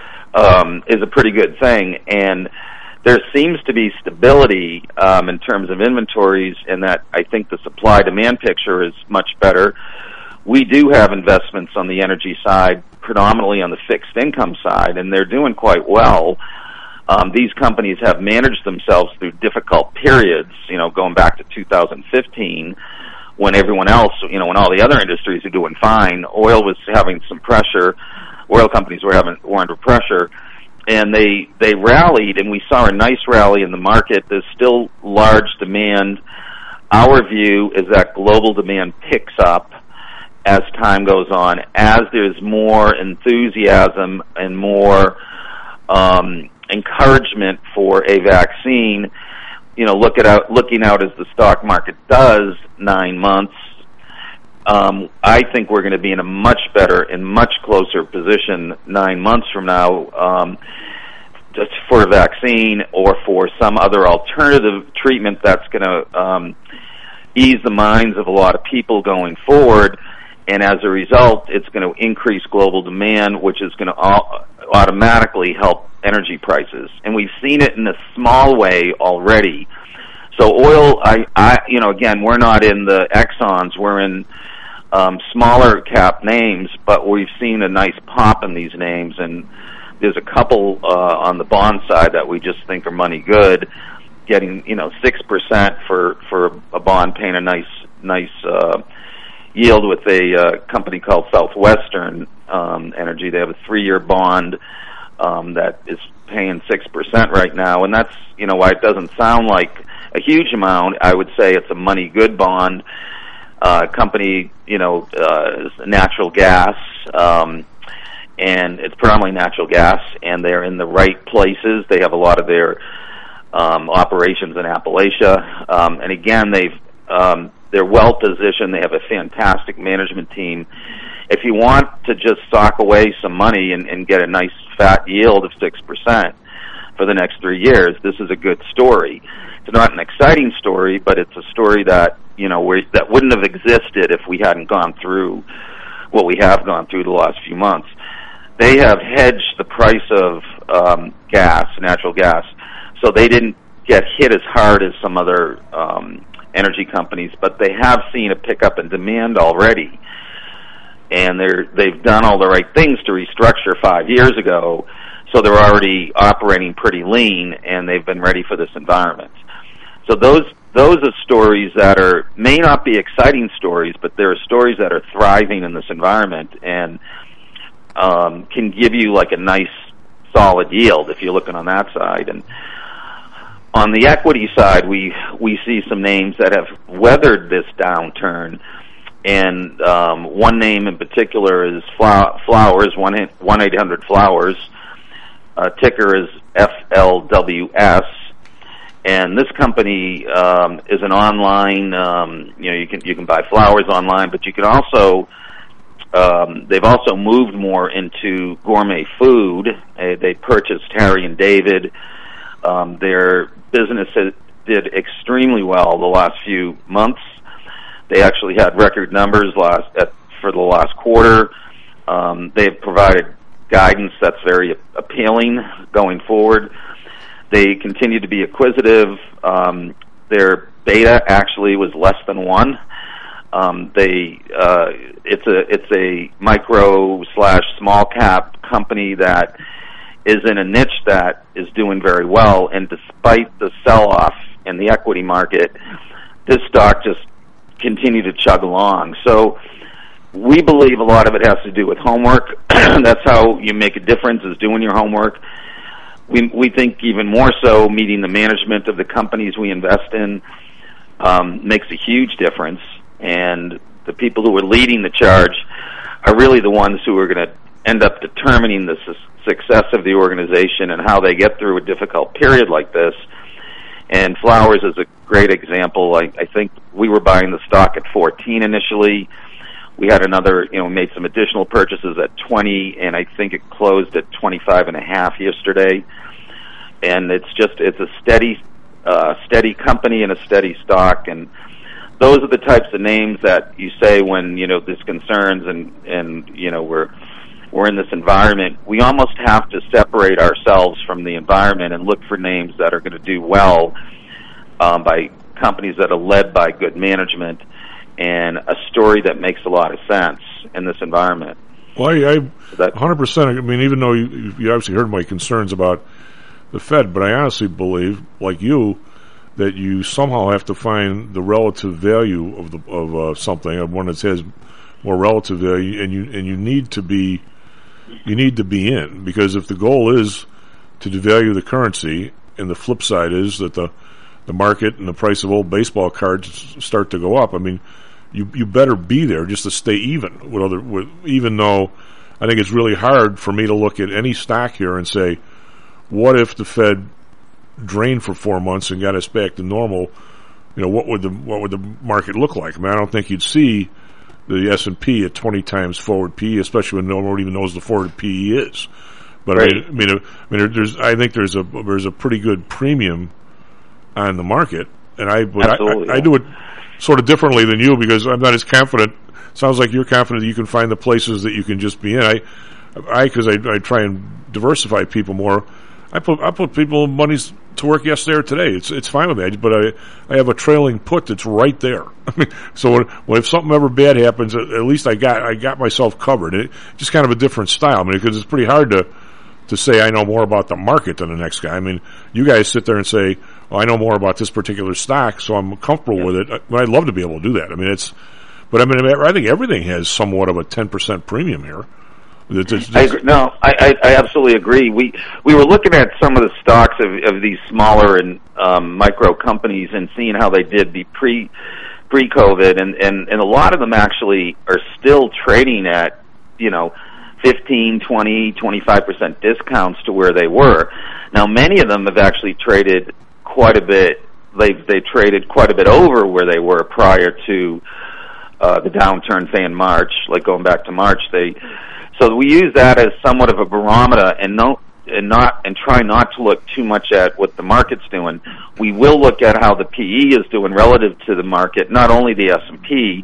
um, is a pretty good thing. And there seems to be stability um, in terms of inventories, and that I think the supply-demand picture is much better. We do have investments on the energy side, predominantly on the fixed income side, and they're doing quite well. Um, these companies have managed themselves through difficult periods, you know, going back to two thousand fifteen, when everyone else, you know, when all the other industries are doing fine. Oil was having some pressure. Oil companies were having were under pressure, and they they rallied, and we saw a nice rally in the market. There's still large demand. Our view is that global demand picks up as time goes on, as there's more enthusiasm and more um, encouragement for a vaccine. You know, look at out, looking out as the stock market does nine months, um, I think we're going to be in a much better and much closer position nine months from now, um, just for a vaccine or for some other alternative treatment that's going to um, ease the minds of a lot of people going forward. And as a result, it's going to increase global demand, which is going to au- automatically help energy prices. And we've seen it in a small way already. So oil, I, I, you know, again, we're not in the Exxons. We're in um, smaller cap names, but we've seen a nice pop in these names. And there's a couple uh, on the bond side that we just think are money good, getting, you know, six percent for, for a bond paying a nice, nice, uh, yield with a uh, company called Southwestern um, Energy. They have a three-year bond um, that is paying six percent right now, and that's, you know, why it doesn't sound like a huge amount. I would say it's a money good bond. Uh, company, you know, uh, natural gas, um, and it's predominantly natural gas, and they're in the right places. They have a lot of their um, operations in Appalachia, um, and again, they've um, they're well positioned. They have a fantastic management team. If you want to just sock away some money and, and get a nice fat yield of six percent for the next three years, this is a good story. It's not an exciting story, but it's a story that, you know, where, that wouldn't have existed if we hadn't gone through what we have gone through the last few months. They have hedged the price of um, gas, natural gas, so they didn't get hit as hard as some other um energy companies, but they have seen a pickup in demand already, and they're they've done all the right things to restructure five years ago, so they're already operating pretty lean, and they've been ready for this environment. So those those are stories that are may not be exciting stories, but there are stories that are thriving in this environment and um, can give you like a nice solid yield if you're looking on that side. And on the equity side, we we see some names that have weathered this downturn, and um, one name in particular is Flowers, one eight hundred Flowers. Uh, ticker is F L W S, and this company um, is an online. Um, you know, you can you can buy flowers online, but you can also um, they've also moved more into gourmet food. Uh, they purchased Harry and David. Um, their business has, did extremely well the last few months. They actually had record numbers last at, for the last quarter. Um, they've provided guidance that's very appealing going forward. They continue to be acquisitive. Um, their beta actually was less than one. Um, they uh, it's a it's a micro slash small cap company that is in a niche that is doing very well. And despite the sell off in the equity market, this stock just continued to chug along. So we believe a lot of it has to do with homework. That's how you make a difference, is doing your homework. We we think even more so meeting the management of the companies we invest in um, makes a huge difference. And the people who are leading the charge are really the ones who are going to end up determining the su- success of the organization and how they get through a difficult period like this. And Flowers is a great example. I, I think we were buying the stock at fourteen initially. We had another, you know, made some additional purchases at twenty, and I think it closed at twenty-five and a half yesterday. And it's just, it's a steady, uh, steady company and a steady stock. And those are the types of names that you say when, you know, there's concerns and, and, you know, we're, we're in this environment. We almost have to separate ourselves from the environment and look for names that are going to do well, um, by companies that are led by good management and a story that makes a lot of sense in this environment. Well, I, I one hundred percent, I mean, even though you, you obviously heard my concerns about the Fed, but I honestly believe, like you, that you somehow have to find the relative value of the of uh, something, of one that has more relative value, and you and you need to be you need to be in, because if the goal is to devalue the currency, and the flip side is that the the market and the price of old baseball cards start to go up, I mean, you you better be there just to stay even with other. With, even though I think it's really hard for me to look at any stock here and say, what if the Fed drained for four months and got us back to normal? You know, what would the what would the market look like? I mean, I don't think you'd see the S and P at twenty times forward P E, especially when no one even knows the forward P E is. But right. I mean, I mean, I mean, there's I think there's a there's a pretty good premium on the market, and I but I, I, I do it sort of differently than you, because I'm not as confident. Sounds like you're confident that you can find the places that you can just be in. I, I because I, I try and diversify people more. I put I put people money's to work yesterday or today. It's it's fine with me, but I I have a trailing put that's right there. I mean, so when, when if something ever bad happens, at, at least I got I got myself covered. It, just kind of a different style. I mean, because it's pretty hard to to say I know more about the market than the next guy. I mean, you guys sit there and say, well, I know more about this particular stock, so I'm comfortable yeah. with it. I'd love to be able to do that. I mean, it's, but I mean, I think everything has somewhat of a ten percent premium here. It's, it's, I agree. No, I, I, I absolutely agree. We we were looking at some of the stocks of, of these smaller and um, micro companies and seeing how they did be pre pre COVID, and, and, and a lot of them actually are still trading at, you know, fifteen, twenty, twenty-five percent discounts to where they were. Now, many of them have actually traded quite a bit. They've they traded quite a bit over where they were prior to uh, the downturn, say in March. Like going back to March, they. So we use that as somewhat of a barometer, and no, and not and try not to look too much at what the market's doing. We will look at how the P E is doing relative to the market, not only the S and P,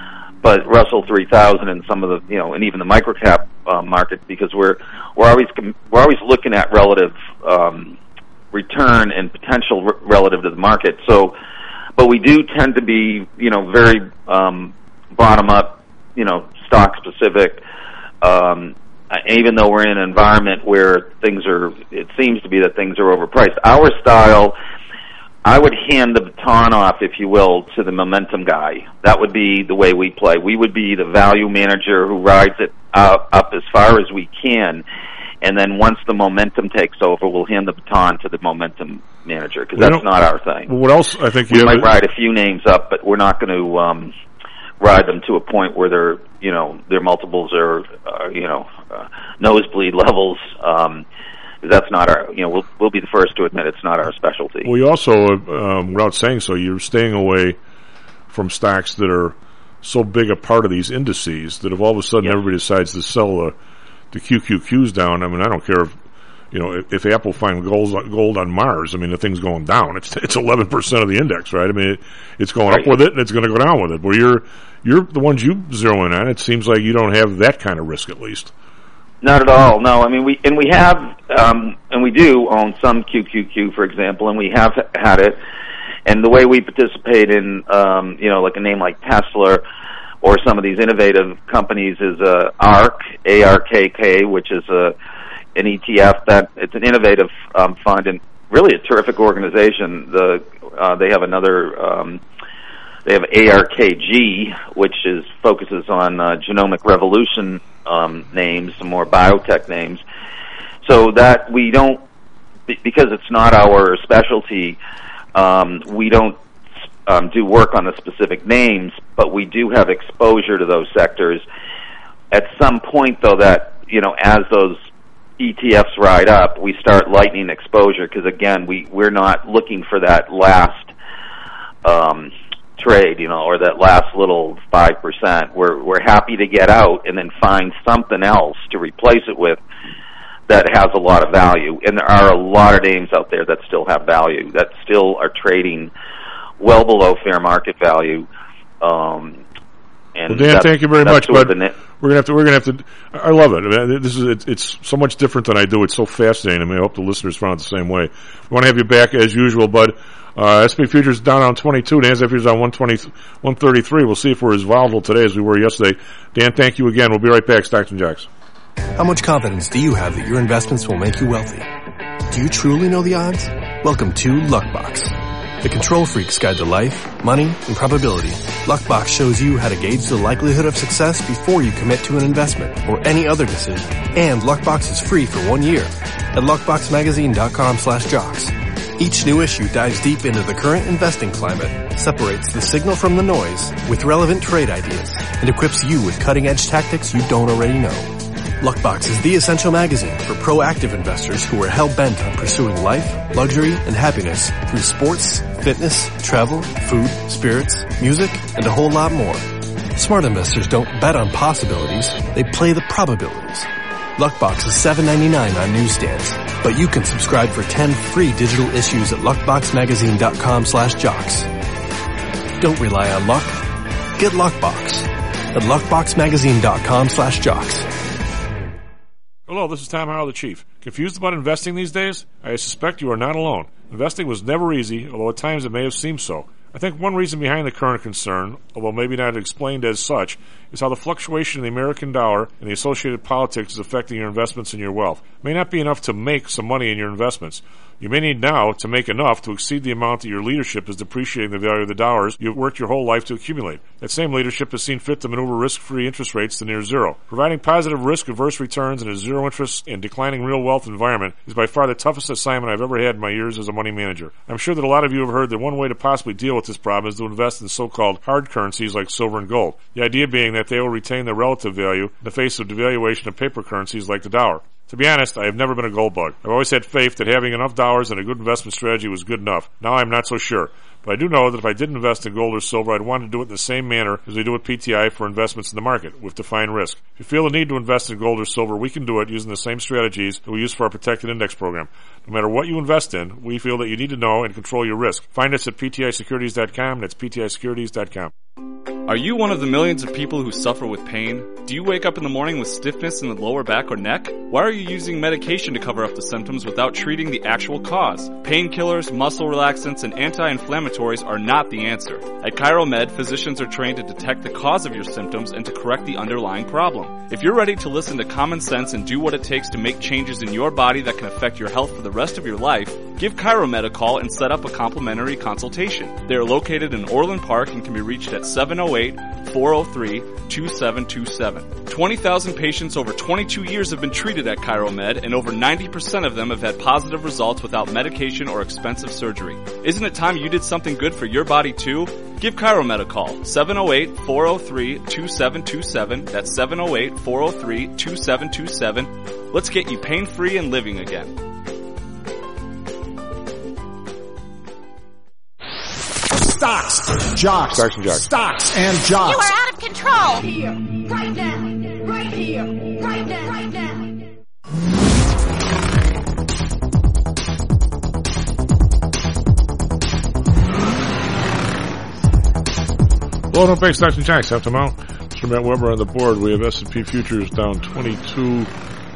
but Russell three thousand and some of the, you know, and even the microcap uh, market, because we're we're always we're always looking at relative um, return and potential r- relative to the market. So, but we do tend to be, you know, very um, bottom up, you know, stock specific. Um, even though we're in an environment where things are, it seems to be that things are overpriced. Our style, I would hand the baton off, if you will, to the momentum guy. That would be the way we play. We would be the value manager who rides it up, up as far as we can, and then once the momentum takes over, we'll hand the baton to the momentum manager, because that's not our thing. What else? I think you we have might ride a few names up, but we're not going to um, ride them to a point where they're, you know, their multiples are, uh, you know, uh, nosebleed levels. Um, that's not our, you know, we'll we'll be the first to admit it's not our specialty. Well, you also, um, without saying so, you're staying away from stocks that are so big a part of these indices that if all of a sudden yes. everybody decides to sell the the Q Q Qs down, I mean, I don't care if, you know, if, if Apple finds gold, gold on Mars, I mean, the thing's going down. It's it's eleven percent of the index, right? I mean, it, it's going right. up with it, and it's going to go down with it. Where you're you're the ones you zero in on, it seems like you don't have that kind of risk, at least. Not at all. No, I mean we and we have um, and we do own some Q Q Q, for example, and we have had it. And the way we participate in, um, you know, like a name like Tesla or some of these innovative companies is uh, ARK, A R K K, which is a an E T F that it's an innovative um, fund and really a terrific organization. The uh, they have another. Um, They have A R K G, which is focuses on uh, genomic revolution um, names, some more biotech names. So that we don't, because it's not our specialty, um, we don't um, do work on the specific names, but we do have exposure to those sectors. At some point, though, that, you know, as those E T Fs ride up, we start lightening exposure because, again, we, we're not looking for that last um trade, you know, or that last little five percent. We're we're happy to get out and then find something else to replace it with that has a lot of value. And there are a lot of names out there that still have value, that still are trading well below fair market value. Um, and well, Dan, thank you very much. But ne- we're gonna have to. We're gonna have to. I love it. I mean, this is. It's, it's so much different than I do. It's so fascinating. I mean, I hope the listeners found it the same way. We want to have you back as usual, bud. Uh, S and P futures down on twenty-two. NASDAQ futures on one twenty, one thirty-three. We'll see if we're as volatile today as we were yesterday. Dan, thank you again. We'll be right back. Stocks and Jocks. How much confidence do you have that your investments will make you wealthy? Do you truly know the odds? Welcome to Luckbox, the control freak's guide to life, money, and probability. Luckbox shows you how to gauge the likelihood of success before you commit to an investment or any other decision. And Luckbox is free for one year at luckboxmagazine.com slash jocks. Each new issue dives deep into the current investing climate, separates the signal from the noise with relevant trade ideas, and equips you with cutting-edge tactics you don't already know. Luckbox is the essential magazine for proactive investors who are hell-bent on pursuing life, luxury, and happiness through sports, fitness, travel, food, spirits, music, and a whole lot more. Smart investors don't bet on possibilities, they play the probabilities. Luckbox is seven ninety-nine on newsstands, but you can subscribe for ten free digital issues at luckboxmagazine.com slash jocks. Don't rely on luck. Get Luckbox at luckboxmagazine.com slash jocks. Hello, this is Tom Howell, the Chief. Confused about investing these days? I suspect you are not alone. Investing was never easy, although at times it may have seemed so. I think one reason behind the current concern, although maybe not explained as such, is how the fluctuation in the American dollar and the associated politics is affecting your investments and your wealth. It may not be enough to make some money in your investments. You may need now to make enough to exceed the amount that your leadership is depreciating the value of the dollars you've worked your whole life to accumulate. That same leadership has seen fit to maneuver risk-free interest rates to near zero. Providing positive risk-averse returns in a zero-interest and declining real wealth environment is by far the toughest assignment I've ever had in my years as a money manager. I'm sure that a lot of you have heard that one way to possibly deal with this problem is to invest in so-called hard currencies like silver and gold. The idea being that they will retain their relative value in the face of devaluation of paper currencies like the dollar. To be honest, I have never been a gold bug. I've always had faith that having enough dollars and a good investment strategy was good enough. Now I'm not so sure. But I do know that if I did invest in gold or silver, I'd want to do it in the same manner as we do with P T I for investments in the market, with defined risk. If you feel the need to invest in gold or silver, we can do it using the same strategies that we use for our protected index program. No matter what you invest in, we feel that you need to know and control your risk. Find us at P T I securities dot com. That's P T I securities dot com. Are you one of the millions of people who suffer with pain? Do you wake up in the morning with stiffness in the lower back or neck? Why are you using medication to cover up the symptoms without treating the actual cause? Painkillers, muscle relaxants, and anti-inflammatories are not the answer. At ChiroMed, physicians are trained to detect the cause of your symptoms and to correct the underlying problem. If you're ready to listen to common sense and do what it takes to make changes in your body that can affect your health for the rest of your life, give ChiroMed a call and set up a complimentary consultation. They are located in Orland Park and can be reached at seven oh eight, four oh three, two seven two seven. twenty thousand patients over twenty-two years have been treated at ChiroMed, and over ninety percent of them have had positive results without medication or expensive surgery. Isn't it time you did something good for your body too? Give ChiroMed a call, seven oh eight, four oh three, two seven two seven. That's seven oh eight, four oh three, two seven two seven. Let's get you pain-free and living again. Stocks, jocks, Stocks and jocks. Stocks and jocks. You are out of control. Here, right now, right here, right now, right now. Well, no big stocks and jacks. After now, Mister Matt Weber on the board. We have S and P futures down twenty-two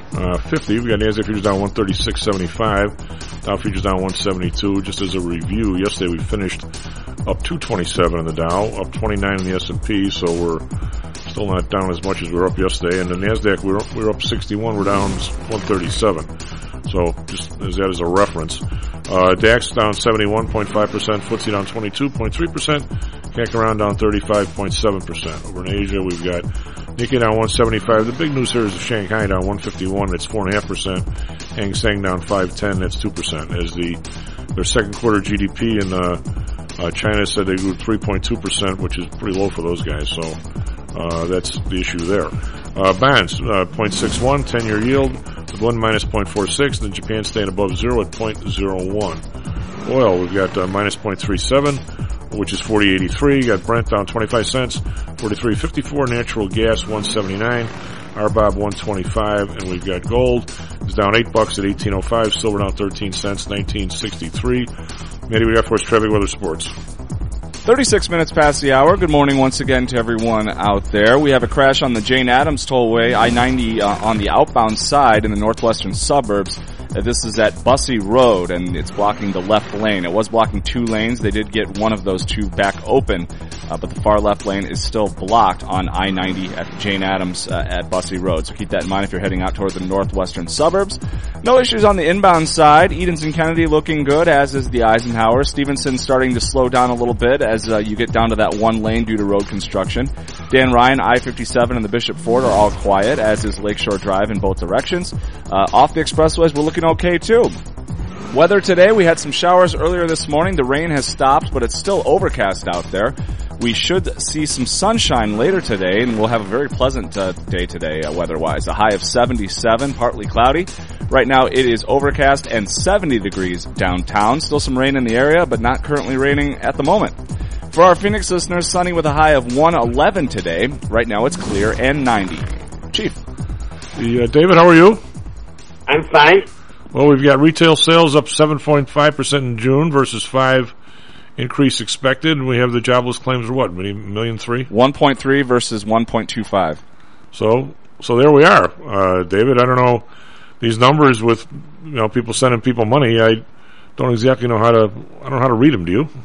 fifty. We got NASDAQ futures down one thirty-six seventy-five. Dow futures down one seventy-two. Just as a review, yesterday we finished up two twenty-seven in the Dow, up twenty-nine in the S and P. So we're still not down as much as we were up yesterday. And the NASDAQ, we were, we were up sixty-one. We're down one thirty-seven. So just as that as a reference. Uh, DAX down seventy-one point five percent. F T S E down twenty-two point three percent. C A C around down thirty-five point seven percent. Over in Asia, we've got Nikkei down one seventy-five. The big news here is Shanghai down one fifty-one. That's four point five percent. Hang Seng down five ten. That's two percent. As the their second quarter G D P in uh, uh, China said they grew three point two percent, which is pretty low for those guys. So uh, that's the issue there. Uh, bonds, uh, zero point six one, ten-year yield. The blend minus zero point four six. Then Japan staying above zero at zero point zero one. Oil, we've got uh, minus zero point three seven, which is forty eighty-three. Got Brent down twenty-five cents, forty-three fifty-four. Natural gas one seventy-nine. R B O B one twenty-five, and we've got gold is down eight bucks at eighteen oh five. Silver down thirteen cents, nineteen sixty-three. Matty, we got for us traffic, weather, sports. thirty-six minutes past the hour. Good morning once again to everyone out there. We have a crash on the Jane Addams Tollway, I ninety uh, on the outbound side in the northwestern suburbs. Uh, this is at Bussey Road, and it's blocking the left lane. It was blocking two lanes. They did get one of those two back open, uh, but the far left lane is still blocked on I ninety at Jane Addams uh, at Bussey Road. So keep that in mind if you're heading out toward the northwestern suburbs. No issues on the inbound side. Edenson Kennedy looking good, as is the Eisenhower. Stevenson starting to slow down a little bit as uh, you get down to that one lane due to road construction. Dan Ryan, I fifty-seven and the Bishop Ford are all quiet, as is Lakeshore Drive in both directions. Uh, off the expressways, we're looking okay too. Weather today, we had some showers earlier this morning. The rain has stopped, but it's still overcast out there. We should see some sunshine later today, and we'll have a very pleasant uh, day today uh, weather-wise. A high of seventy-seven, partly cloudy. Right now it is overcast and seventy degrees downtown. Still some rain in the area, but not currently raining at the moment. For our Phoenix listeners, sunny with a high of one eleven today. Right now it's clear and ninety. Chief. The, uh, David, how are you? I'm fine. Well, we've got retail sales up seven point five percent in June versus five increase expected, and we have the jobless claims are what, million three? one point three versus one point two five. So, so there we are, uh, David. I don't know these numbers with, you know, people sending people money. I don't exactly know how to. I don't know how to read them. Do you?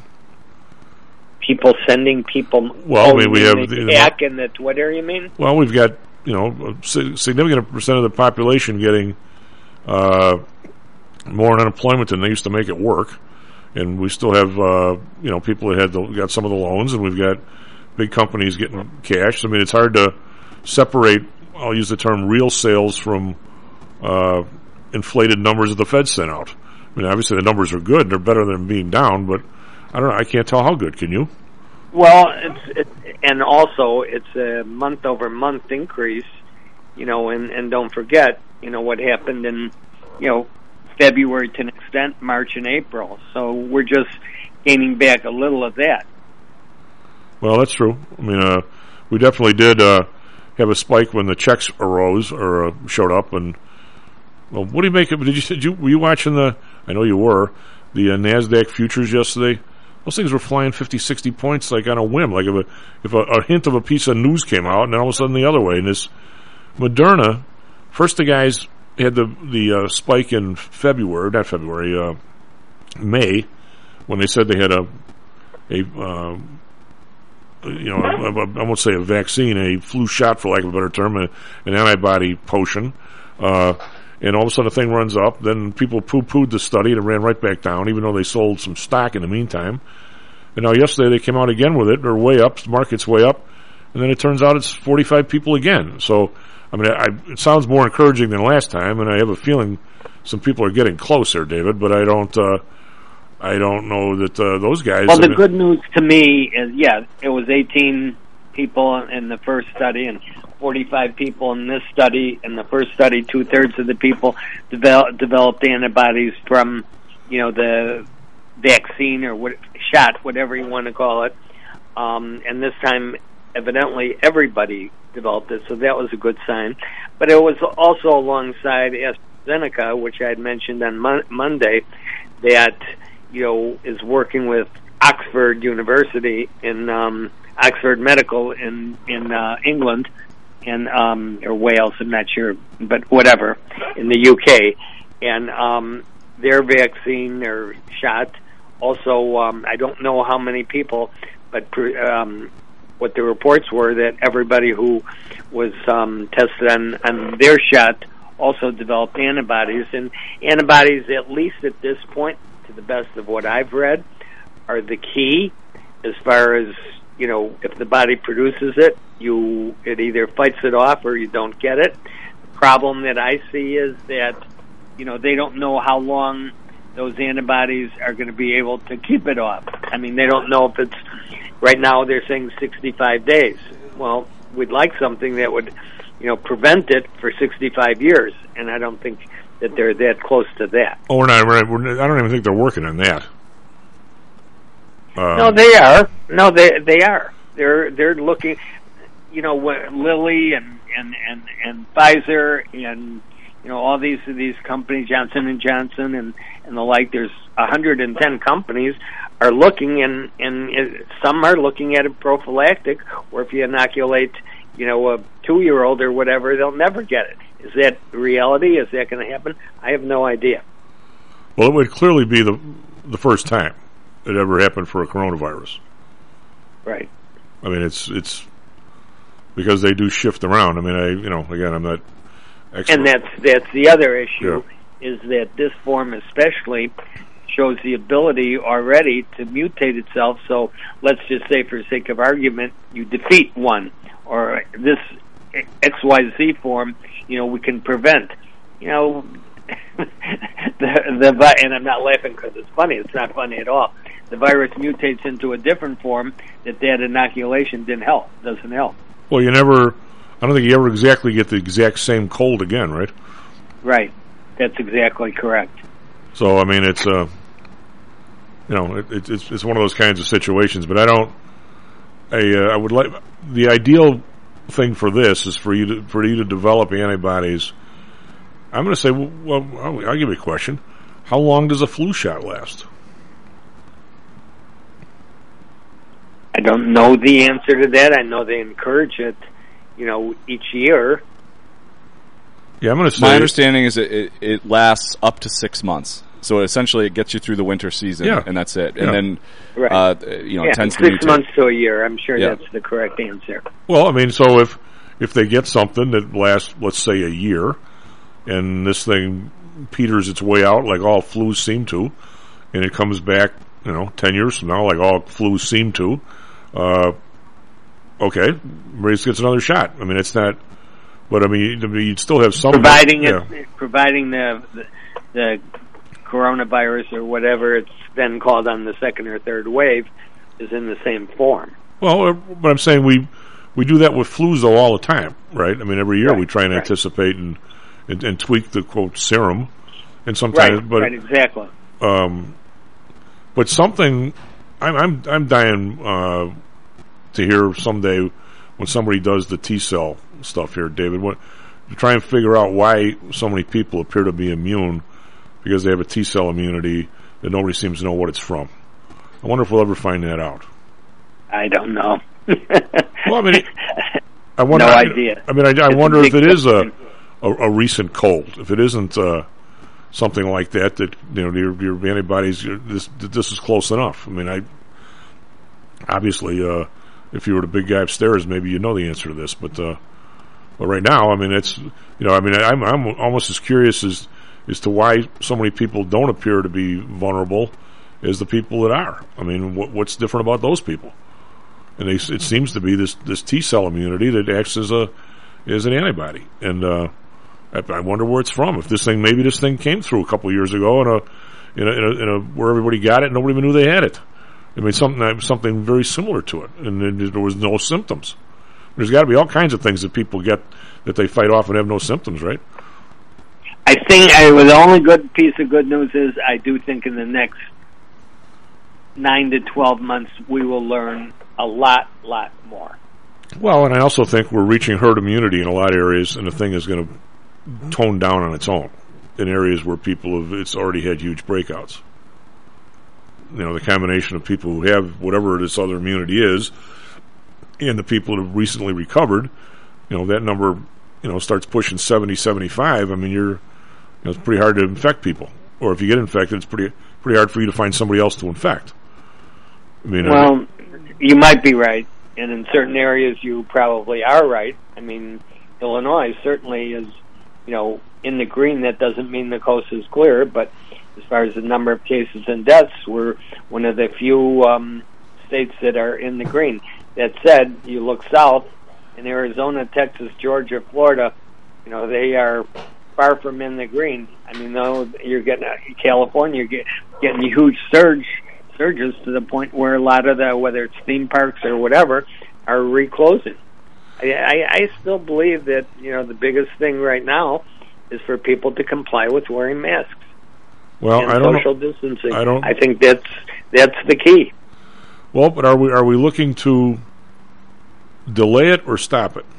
People sending people. Well, I mean, we have the, back in the Twitter. You mean? Well, we've got, you know, a significant percent of the population getting uh, more unemployment than they used to make it work. And we still have, uh, you know, people that had the, got some of the loans, and we've got big companies getting cash. I mean, it's hard to separate, I'll use the term real sales from uh, inflated numbers that the Fed sent out. I mean, obviously the numbers are good. They're better than being down, but I don't know. I can't tell how good. Can you? Well, it's, it, and also it's a month-over-month increase, you know, and, and don't forget, you know, what happened in, you know, February to an extent, March and April. So we're just gaining back a little of that. Well, that's true. I mean, uh, we definitely did uh, have a spike when the checks arose or uh, showed up. And well, what do you make of? Did you, did you were you watching the? I know you were the uh, NASDAQ futures yesterday. Those things were flying fifty, sixty points like on a whim, like if a if a, a hint of a piece of news came out, and then all of a sudden the other way. And this Moderna, first the guys had the the uh, spike in February, not February, uh, May, when they said they had a a uh, you know I, I won't say a vaccine, a flu shot for lack of a better term, a, an antibody potion, uh, and all of a sudden the thing runs up. Then people poo-pooed the study, and it ran right back down, even though they sold some stock in the meantime. And now yesterday they came out again with it. They're way up, the market's way up, and then it turns out it's forty-five people again. So. I mean, I, it sounds more encouraging than last time, and I have a feeling some people are getting closer, David. But I don't, uh, I don't know that uh, those guys. Well, the I mean, good news to me is, yeah, it was eighteen people in the first study and forty-five people in this study. In the first study, two thirds of the people develop, developed antibodies from, you know, the vaccine or what shot, whatever you want to call it. Um, and this time, evidently, everybody developed it, so that was a good sign. But it was also alongside AstraZeneca, which I had mentioned on mon- Monday, that, you know, is working with Oxford University in um, Oxford Medical in in uh, England and um, or Wales, I'm not sure, but whatever, in the U K, and um, their vaccine, their shot. Also, um, I don't know how many people, but um, what the reports were that everybody who was um, tested on, on their shot also developed antibodies, and antibodies, at least at this point, to the best of what I've read, are the key as far as, you know, if the body produces it, you it either fights it off or you don't get it. The problem that I see is that, you know, they don't know how long those antibodies are going to be able to keep it off. I mean, they don't know if it's, right now they're saying sixty-five days. Well, we'd like something that would, you know, prevent it for sixty-five years, and I don't think that they're that close to that. Oh, we're not, we're, we're, I don't even think they're working on that. Um, no, they are. No, they they are. They're they're looking, you know, Lilly and and and and Pfizer and, you know, all these these companies, Johnson and Johnson and and the like. There's one hundred ten companies are looking, and and it, some are looking at a prophylactic, or if you inoculate, you know, a two-year-old or whatever, they'll never get it. Is that reality? Is that going to happen? I have no idea. Well, it would clearly be the the first time it ever happened for a coronavirus. Right. I mean, it's it's because they do shift around. I mean, I you know, again, I'm not expert. And that's that's the other issue, yeah. is that this form especially shows the ability already to mutate itself. So let's just say, for sake of argument, you defeat one, or this X Y Z form, you know, we can prevent. You know, the the and I'm not laughing because it's funny. It's not funny at all. The virus mutates into a different form that that inoculation didn't help. Doesn't help. Well, you never. I don't think you ever exactly get the exact same cold again, right? Right. That's exactly correct. So I mean, it's uh, you know, it, it, it's it's one of those kinds of situations. But I don't. I uh, I would like the ideal thing for this is for you to for you to develop antibodies. I'm going to say, well, I'll, I'll give you a question. How long does a flu shot last? I don't know the answer to that. I know they encourage it, you know, each year. Yeah, I'm going to say... My understanding is it, it, it lasts up to six months. So essentially it gets you through the winter season, yeah. and that's it. Yeah. And then, right. uh, you know, yeah, it tends six to mutate. months to a year. I'm sure yeah. that's the correct answer. Well, I mean, so if if they get something that lasts, let's say, a year, and this thing peters its way out like all flus seem to, and it comes back, you know, ten years from now like all flus seem to, uh, okay, Maurice gets another shot. I mean, it's not, but I mean, I mean you'd still have some... Providing, yeah. it, providing the, the the coronavirus or whatever it's then called on the second or third wave is in the same form. Well, but I'm saying we we do that with flus, though, all the time, right? I mean, every year right. we try and right. anticipate and, and and tweak the, quote, serum, and sometimes... Right, but, right, exactly. Um, but something... I'm I'm, I'm dying uh, to hear someday when somebody does the T-cell stuff here, David, what, to try and figure out why so many people appear to be immune because they have a T-cell immunity that nobody seems to know what it's from. I wonder if we'll ever find that out. I don't know. Well, I mean, I wonder. No idea. I mean, I, I wonder if it is a, a a recent cold. If it isn't uh, something like that, that you know your, your antibodies. Your, this this is close enough. I mean, I obviously, uh, if you were the big guy upstairs, maybe you know the answer to this. But uh, but right now, I mean, it's you know, I mean, I'm I'm almost as curious as as to why so many people don't appear to be vulnerable as the people that are. I mean, what, what's different about those people? And they, it seems to be this, this T-cell immunity that acts as a as an antibody. And uh, I, I wonder where it's from. If this thing, maybe this thing came through a couple of years ago in a, in a, in a, in a where everybody got it and nobody even knew they had it. I mean, something something very similar to it, and then there was no symptoms. There's got to be all kinds of things that people get that they fight off and have no symptoms, right? I think I, well, the only good piece of good news is I do think in the next nine to twelve months we will learn a lot, lot more. Well, and I also think we're reaching herd immunity in a lot of areas, and the thing is going to tone down on its own in areas where people have it's already had huge breakouts. You know, the combination of people who have whatever this other immunity is, and the people that have recently recovered, you know, that number, you know, starts pushing seventy, seventy-five. I mean, you're, you know, it's pretty hard to infect people. Or if you get infected, it's pretty pretty hard for you to find somebody else to infect. I mean, well, uh, you might be right, and in certain areas you probably are right. I mean, Illinois certainly is, you know, in the green. That doesn't mean the coast is clear, but as far as the number of cases and deaths, we're one of the few um, states that are in the green. That said, you look south, in Arizona, Texas, Georgia, Florida, you know, they are far from in the green. I mean, though, you're getting uh, California, you're get, getting huge surge surges to the point where a lot of the, whether it's theme parks or whatever, are reclosing. I, I, I still believe that, you know, the biggest thing right now is for people to comply with wearing masks. Well, and I don't social know. distancing. I don't. I think that's that's the key. Well, but are we are we looking to delay it or stop it?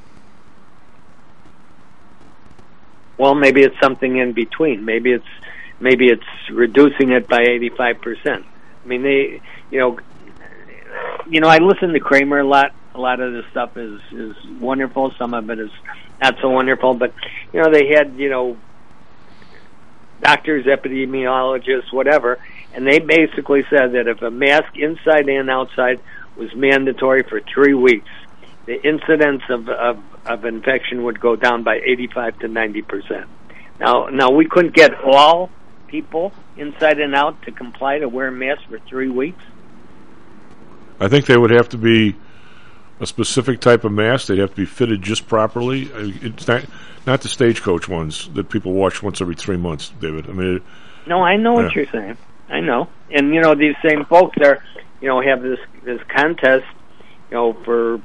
Well, maybe it's something in between. Maybe it's maybe it's reducing it by eighty-five percent. I mean, they, you know, you know, I listen to Kramer a lot. A lot of this stuff is is wonderful. Some of it is not so wonderful. But you know, they had, you know, doctors, epidemiologists, whatever, and they basically said that if a mask inside and outside was mandatory for three weeks, the incidence of, of, of infection would go down by eighty-five to ninety percent. Now, now we couldn't get all people inside and out to comply to wear masks for three weeks. I think they would have to be a specific type of mask. They'd have to be fitted just properly. It's not not the stagecoach ones that people wash once every three months, David. I mean, it, no, I know yeah. what you're saying. I know, and you know, these same folks are, you know, have this this contest, you know, for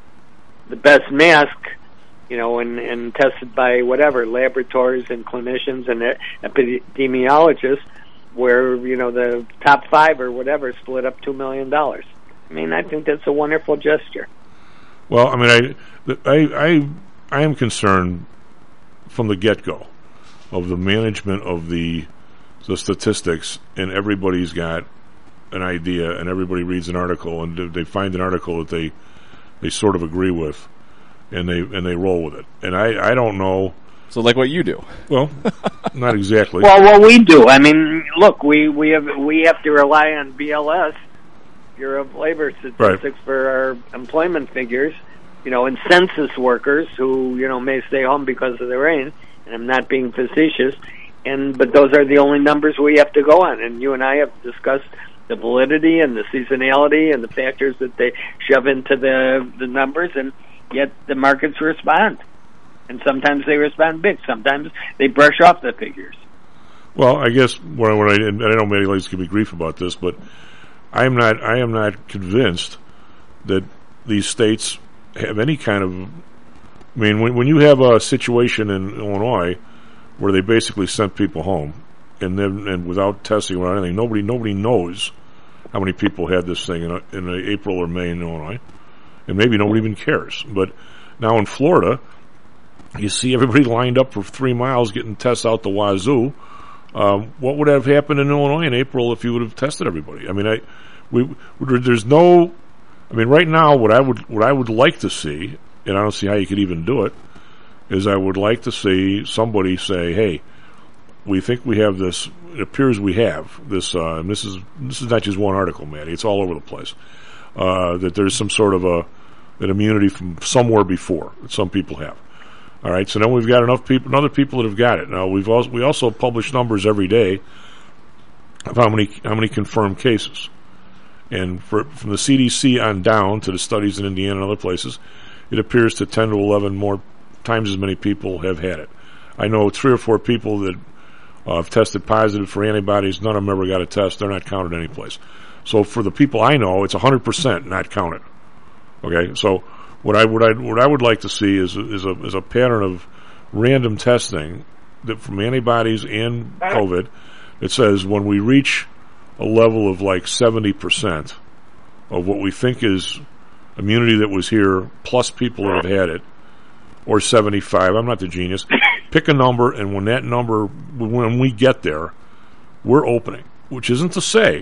the best mask, you know, and, and tested by whatever laboratories and clinicians and epidemiologists, where, you know, the top five or whatever split up two million dollars. I mean, I think that's a wonderful gesture. Well, I mean, I, I, I, I am concerned from the get-go of the management of the the statistics, and everybody's got an idea, and everybody reads an article, and they find an article that they they sort of agree with, and they and they roll with it. And I, I don't know. So, like what you do? Well, not exactly. Well, what we do. I mean, look, we we have we have to rely on B L S, Bureau of Labor Statistics, right, for our employment figures. You know, and census workers who, you know, may stay home because of the rain. And I'm not being facetious. And but those are the only numbers we have to go on. And you and I have discussed the validity and the seasonality and the factors that they shove into the the numbers, and yet the markets respond. And sometimes they respond big. Sometimes they brush off the figures. Well, I guess when I, when I, and I know many ladies give me grief about this, but I am not I am not convinced that these states have any kind of. I mean, when when you have a situation in Illinois where they basically sent people home, and then and without testing or anything, nobody nobody knows how many people had this thing in, a, in a April or May in Illinois, and maybe nobody even cares. But now in Florida, you see everybody lined up for three miles getting tests out the wazoo. Um, what would have happened in Illinois in April if you would have tested everybody? I mean, I we there's no. I mean, right now, what I would what I would like to see, and I don't see how you could even do it, is I would like to see somebody say, "Hey, we think we have this. It appears we have this. Uh, and this is this is not just one article, Matty. It's all over the place. Uh, that there's some sort of a an immunity from somewhere before that some people have. All right. So then we've got enough people, other people that have got it. Now we've also we also publish numbers every day of how many how many confirmed cases, and for, from the C D C on down to the studies in Indiana and other places, it appears to ten to eleven more times as many people have had it. I know three or four people that uh, have tested positive for antibodies. None of them ever got a test. They're not counted any place. So for the people I know, it's one hundred percent not counted. Okay, so what I would I, what I would like to see is is a is a pattern of random testing that from antibodies and COVID that says when we reach a level of like seventy percent of what we think is immunity that was here plus people that have had it, or seventy-five. I'm not the genius. Pick a number, and when that number, when we get there, we're opening. Which isn't to say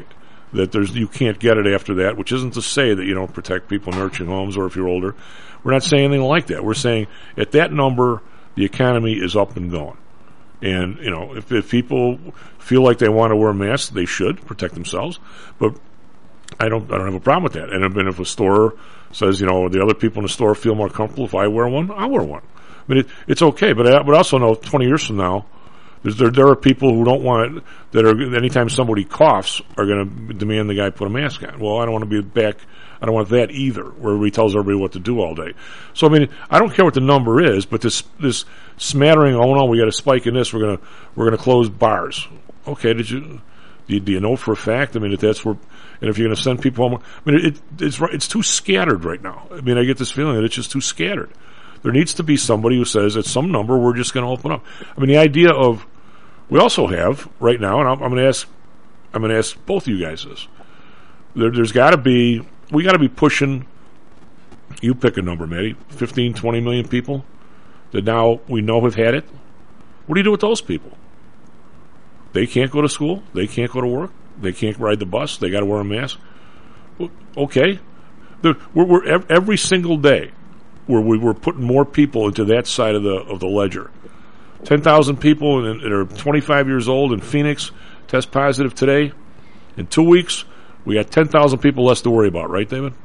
that there's you can't get it after that, which isn't to say that you don't protect people in nursing homes or if you're older. We're not saying anything like that. We're saying at that number, the economy is up and going. And, you know, if, if people feel like they want to wear masks, they should protect themselves. But I don't I don't have a problem with that. And if, and if a store says, you know, the other people in the store feel more comfortable if I wear one, I'll wear one. I mean, it, it's okay. But I would also know twenty years from now, there's, there there are people who don't want it, that are, anytime somebody coughs, are going to demand the guy put a mask on. Well, I don't want to be back, I don't want that either, where he tells everybody what to do all day. So, I mean, I don't care what the number is, but this this smattering, oh no, we got a spike in this, we're going to we're going to close bars. Okay, did you, do you, do you know for a fact? I mean, if that's where, and if you're going to send people home, I mean, it, it's it's too scattered right now. I mean, I get this feeling that it's just too scattered. There needs to be somebody who says, at some number, we're just going to open up. I mean, the idea of, we also have right now, and I'm, I'm going to ask, I'm going to ask both of you guys this. There, there's got to be, we got to be pushing. You pick a number, Matty. fifteen, twenty million people that now we know have had it. What do you do with those people? They can't go to school. They can't go to work. They can't ride the bus. They got to wear a mask. Well, okay, the, we're, we're every single day where we, we're putting more people into that side of the of the ledger. ten thousand people that are twenty-five years old in Phoenix test positive today. In two weeks, we got ten thousand people less to worry about, right, David?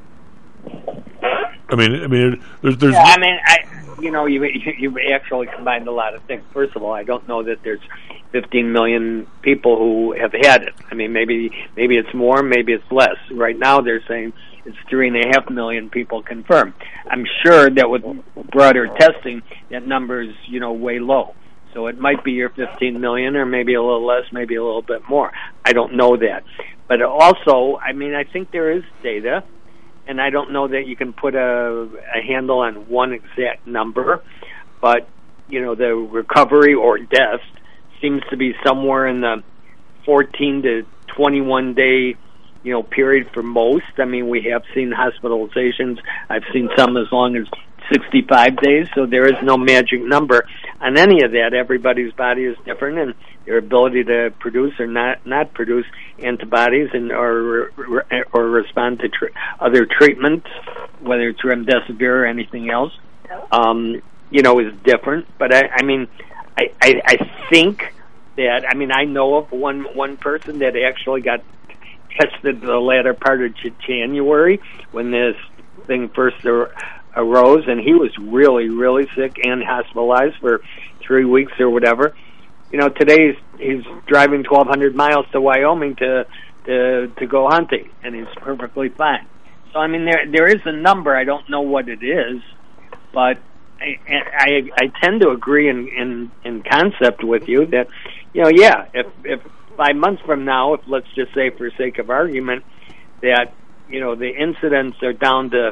I mean, I mean, there's, there's. Yeah, I mean, I, you know, you you actually combined a lot of things. First of all, I don't know that there's fifteen million people who have had it. I mean, maybe maybe it's more, maybe it's less. Right now, they're saying it's three and a half million people confirmed. I'm sure that with broader testing, that number is, you know, way low. So it might be your fifteen million, or maybe a little less, maybe a little bit more. I don't know that. But also, I mean, I think there is data, and I don't know that you can put a, a handle on one exact number, but, you know, the recovery or death seems to be somewhere in the fourteen to twenty-one day, you know, period for most. I mean, we have seen hospitalizations. I've seen some as long as sixty-five days, so there is no magic number on any of that. Everybody's body is different, and their ability to produce or not not produce antibodies and or or respond to tr- other treatments, whether it's remdesivir or anything else, um, you know, is different. But I, I mean, I, I, I think that I mean I know of one one person that actually got tested the latter part of January when this thing first ar- arose, and he was really, really sick and hospitalized for three weeks or whatever. You know, today he's, he's driving twelve hundred miles to Wyoming to, to to go hunting, and he's perfectly fine. So, I mean, there there is a number. I don't know what it is, but I I, I tend to agree in, in, in concept with you that, you know, yeah, if if five months from now, if let's just say for sake of argument, that, you know, the incidents are down to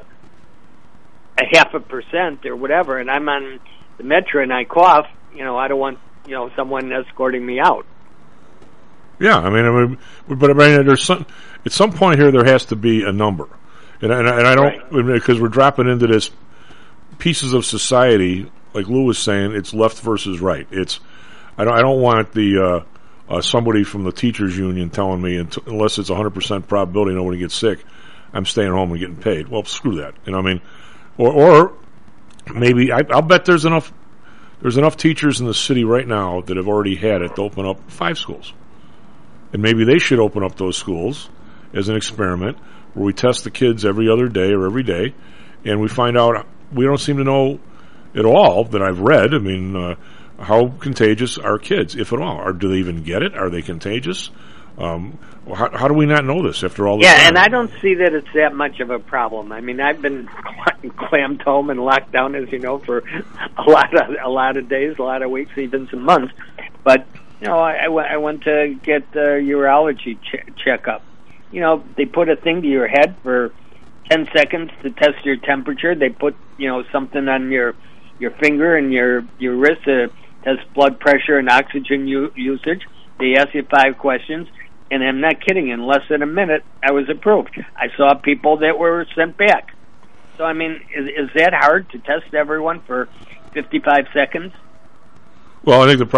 a half a percent or whatever, and I'm on the metro and I cough, you know, I don't want, you know, someone escorting me out. Yeah, I mean, I mean but I mean, there's some, at some point here there has to be a number, and I, and I, and I don't, because right. we're dropping into this pieces of society, like Lou was saying, it's left versus right. It's, I don't, I don't want the uh, uh, somebody from the teachers union telling me, until, unless it's a hundred percent probability nobody gets sick, I'm staying home and getting paid. Well, screw that. You know what I mean? Or, or maybe I, I'll bet there's enough there's enough teachers in the city right now that have already had it to open up five schools, and maybe they should open up those schools as an experiment where we test the kids every other day or every day, and we find out. We don't seem to know at all that I've read. I mean, uh, how contagious are kids, if at all? Or do they even get it? Are they contagious? Um, how, how do we not know this after all this Yeah, time? And I don't see that it's that much of a problem. I mean, I've been clammed home and locked down, as you know, for a lot of a lot of days, a lot of weeks, even some months. But, you know, I, I, w- I went to get a urology ch- checkup. You know, they put a thing to your head for ten seconds to test your temperature. They put, you know, something on your your finger and your, your wrist to test blood pressure and oxygen u- usage. They ask you five questions. And I'm not kidding, in less than a minute, I was approved. I saw people that were sent back. So, I mean, is, is that hard to test everyone for fifty-five seconds? Well, I think the problem with that is people are contagious before they get a temperature.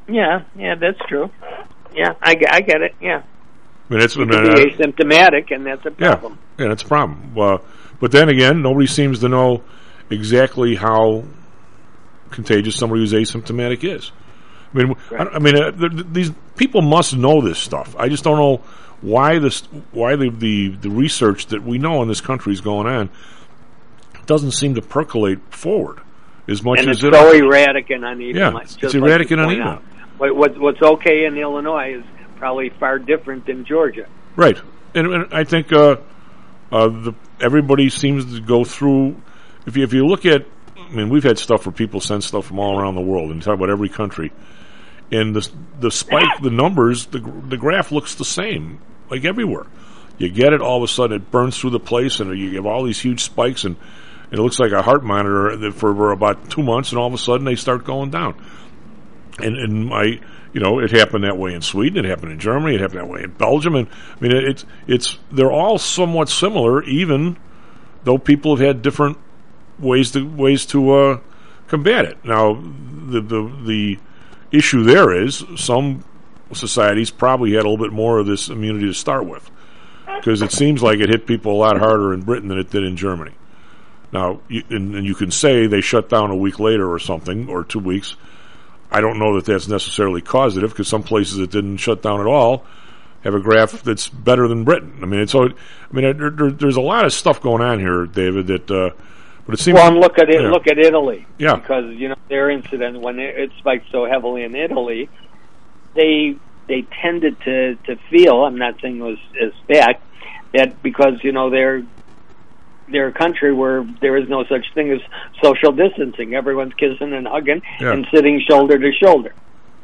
Yeah, yeah, that's true. Yeah, I, ge- I get it. Yeah. I mean, it's You uh, can be asymptomatic, and that's a problem. Yeah, yeah, that's a problem. Uh, but then again, nobody seems to know exactly how contagious somebody who's asymptomatic is. I mean, Right. I, I mean, uh, th- th- these people must know this stuff. I just don't know why this, why the, the the research that we know in this country is going on doesn't seem to percolate forward as much and as it's it. so erratic and uneven. Yeah, like, it's just erratic like you and point uneven. out. What, what, what's okay in Illinois is probably far different than Georgia. Right, and, and I think uh, uh, the, everybody seems to go through. If you if you look at, I mean, we've had stuff where people send stuff from all around the world, and you talk about every country, and the the spike, the numbers, the the graph looks the same, like everywhere. You get it, all of a sudden it burns through the place, and you have all these huge spikes, and, and it looks like a heart monitor for about two months, and all of a sudden they start going down. And and my, you know, it happened that way in Sweden, it happened in Germany, it happened that way in Belgium, and I mean, it's it's they're all somewhat similar, even though people have had different ways to ways to uh, combat it. Now, the the the issue there is some societies probably had a little bit more of this immunity to start with, because it seems like it hit people a lot harder in Britain than it did in Germany. Now, you, and, and you can say they shut down a week later or something, or two weeks. I don't know that that's necessarily causative, because some places that didn't shut down at all have a graph that's better than Britain. I mean, it's all, I mean, there, there, there's a lot of stuff going on here, David. That, uh, but it seems. Well, and look at it. Yeah. Look at Italy. Yeah. Because you know their incident when it, it spiked so heavily in Italy, they they tended to to feel. I'm not saying it was as fact that because you know they're they're a country where there is no such thing as social distancing. Everyone's kissing and hugging Yeah. and sitting shoulder to shoulder.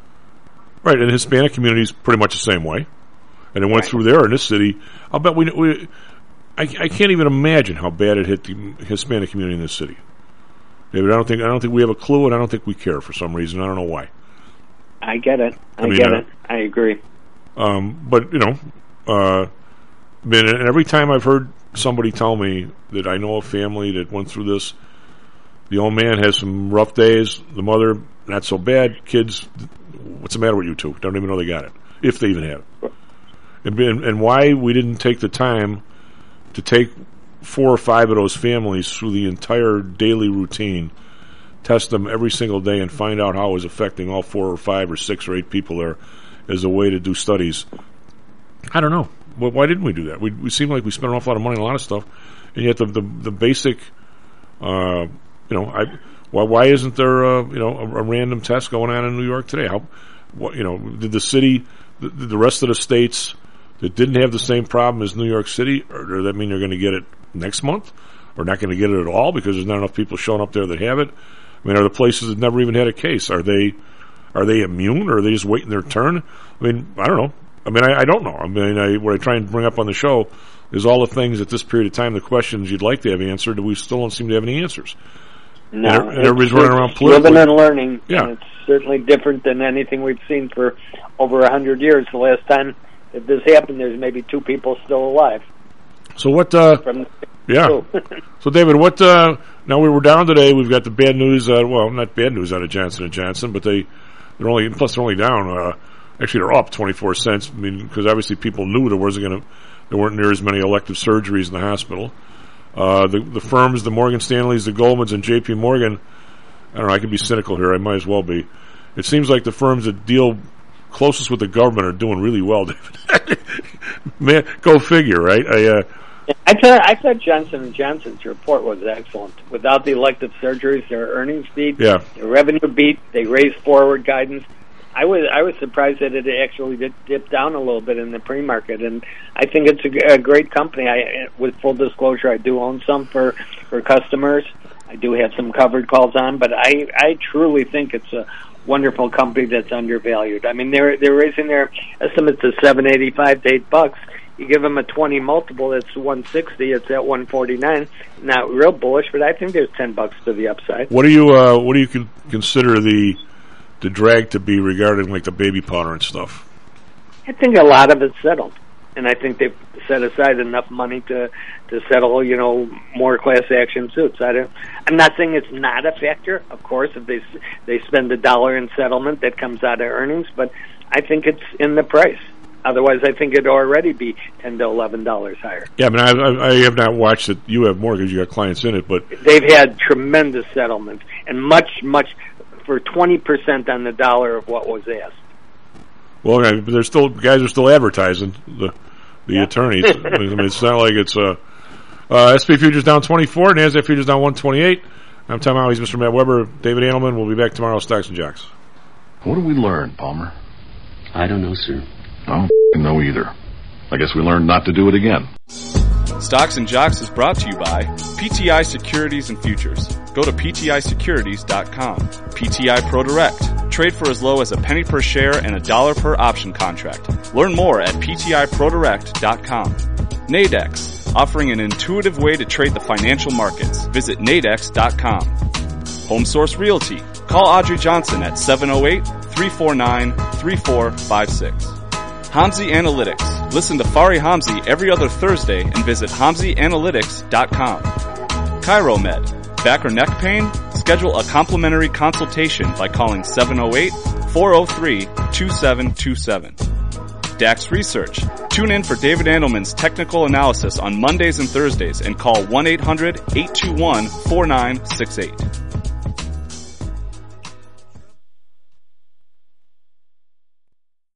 Right, and the Hispanic community is pretty much the same way, and it went through there in this city. I'll bet we. we I, I can't even imagine how bad it hit the Hispanic community in this city, David. I don't think I don't think we have a clue, and I don't think we care for some reason. I don't know why. I get it. I, I mean, get uh, it. I agree. Um, but you know, uh, I mean, and every time I've heard somebody tell me that I know a family that went through this, the old man has some rough days, the mother not so bad, kids, what's the matter with you two? Don't even know they got it, if they even have it. And, and, and why we didn't take the time to take four or five of those families through the entire daily routine, test them every single day, and find out how it was affecting all four or five or six or eight people there as a way to do studies. I don't know. Well, why didn't we do that? We, we seem like we spent an awful lot of money on a lot of stuff, and yet the the, the basic, uh, you know, I, why why isn't there uh, you know a, a random test going on in New York today? How, what, you know, did the city, the, the rest of the states that didn't have the same problem as New York City, or does that mean they're going to get it next month, or not going to get it at all because there's not enough people showing up there that have it? I mean, are the places that never even had a case, are they are they immune, or are they just waiting their turn? I mean, I don't know. I mean, I, I don't know. I mean, I, what I try and bring up on the show is all the things at this period of time, the questions you'd like to have answered, that we still don't seem to have any answers. No, and, and everybody's it's, running it's around politically. living and learning. Yeah. And it's certainly different than anything we've seen for over a hundred years. The last time that this happened, there's maybe two people still alive. So what, uh, From the yeah. So David, what, uh, now we were down today, we've got the bad news, uh, well, not bad news out of Johnson and Johnson, but they, they're only, plus they're only down, uh, actually they're up twenty-four cents, I mean, because obviously people knew there wasn't going to, there weren't near as many elective surgeries in the hospital. Uh, the, the firms, the Morgan Stanleys, the Goldmans, and J P Morgan, I don't know, I could be cynical here, I might as well be. It seems like the firms that deal closest with the government are doing really well, David. Man, go figure, right? I, uh, I thought I thought Johnson and Johnson's report was excellent. Without the elective surgeries, their earnings beat, Yeah. their revenue beat. They raised forward guidance. I was I was surprised that it actually did dip down a little bit in the pre-market, and I think it's a, a great company. I, with full disclosure, I do own some for for customers. I do have some covered calls on, but I I truly think it's a wonderful company that's undervalued. I mean, they're they're raising their estimates to seven eighty-five to eight bucks. You give them a twenty multiple, it's one sixty. It's at one forty-nine. Not real bullish, but I think there's ten bucks to the upside. what do you, uh, what do you con- consider the, the drag to be regarding like the baby powder and stuff? I think a lot of it's settled. and I think they've set aside enough money to to settle, you know, more class action suits. I don't. I'm not saying it's not a factor. Of course, if they they spend a dollar in settlement, that comes out of earnings. But I think it's in the price. Otherwise, I think it'd already be ten to eleven dollars higher. Yeah, I mean, I, I have not watched it. You have more because you got clients in it, but they've had tremendous settlements and much, much for twenty percent on the dollar of what was asked. Well, okay, but they're still guys are still advertising the the yeah. attorneys. I mean, it's not like it's uh, uh, S and P futures down twenty-four, NASDAQ futures down one twenty-eight. I'm Tom Howell. He's Mister Matt Weber. David Adelman. We'll be back tomorrow. Stocks and Jocks. What did we learn, Palmer? I don't know, sir. I don't know either. I guess we learned not to do it again. Stocks and Jocks is brought to you by P T I Securities and Futures. Go to P T I securities dot com. P T I Pro Direct. Trade for as low as a penny per share and a dollar per option contract. Learn more at P T I pro direct dot com. Nadex. Offering an intuitive way to trade the financial markets. Visit nadex dot com. Home Source Realty. Call Audrey Johnson at seven oh eight, three four nine, three four five six. Hamzy Analytics. Listen to Fari Hamzy every other Thursday and visit hamzy analytics dot com. ChiroMed. Back or neck pain? Schedule a complimentary consultation by calling seven oh eight, four oh three, two seven two seven. Dax Research. Tune in for David Andelman's technical analysis on Mondays and Thursdays and call one eight hundred, eight two one, four nine six eight.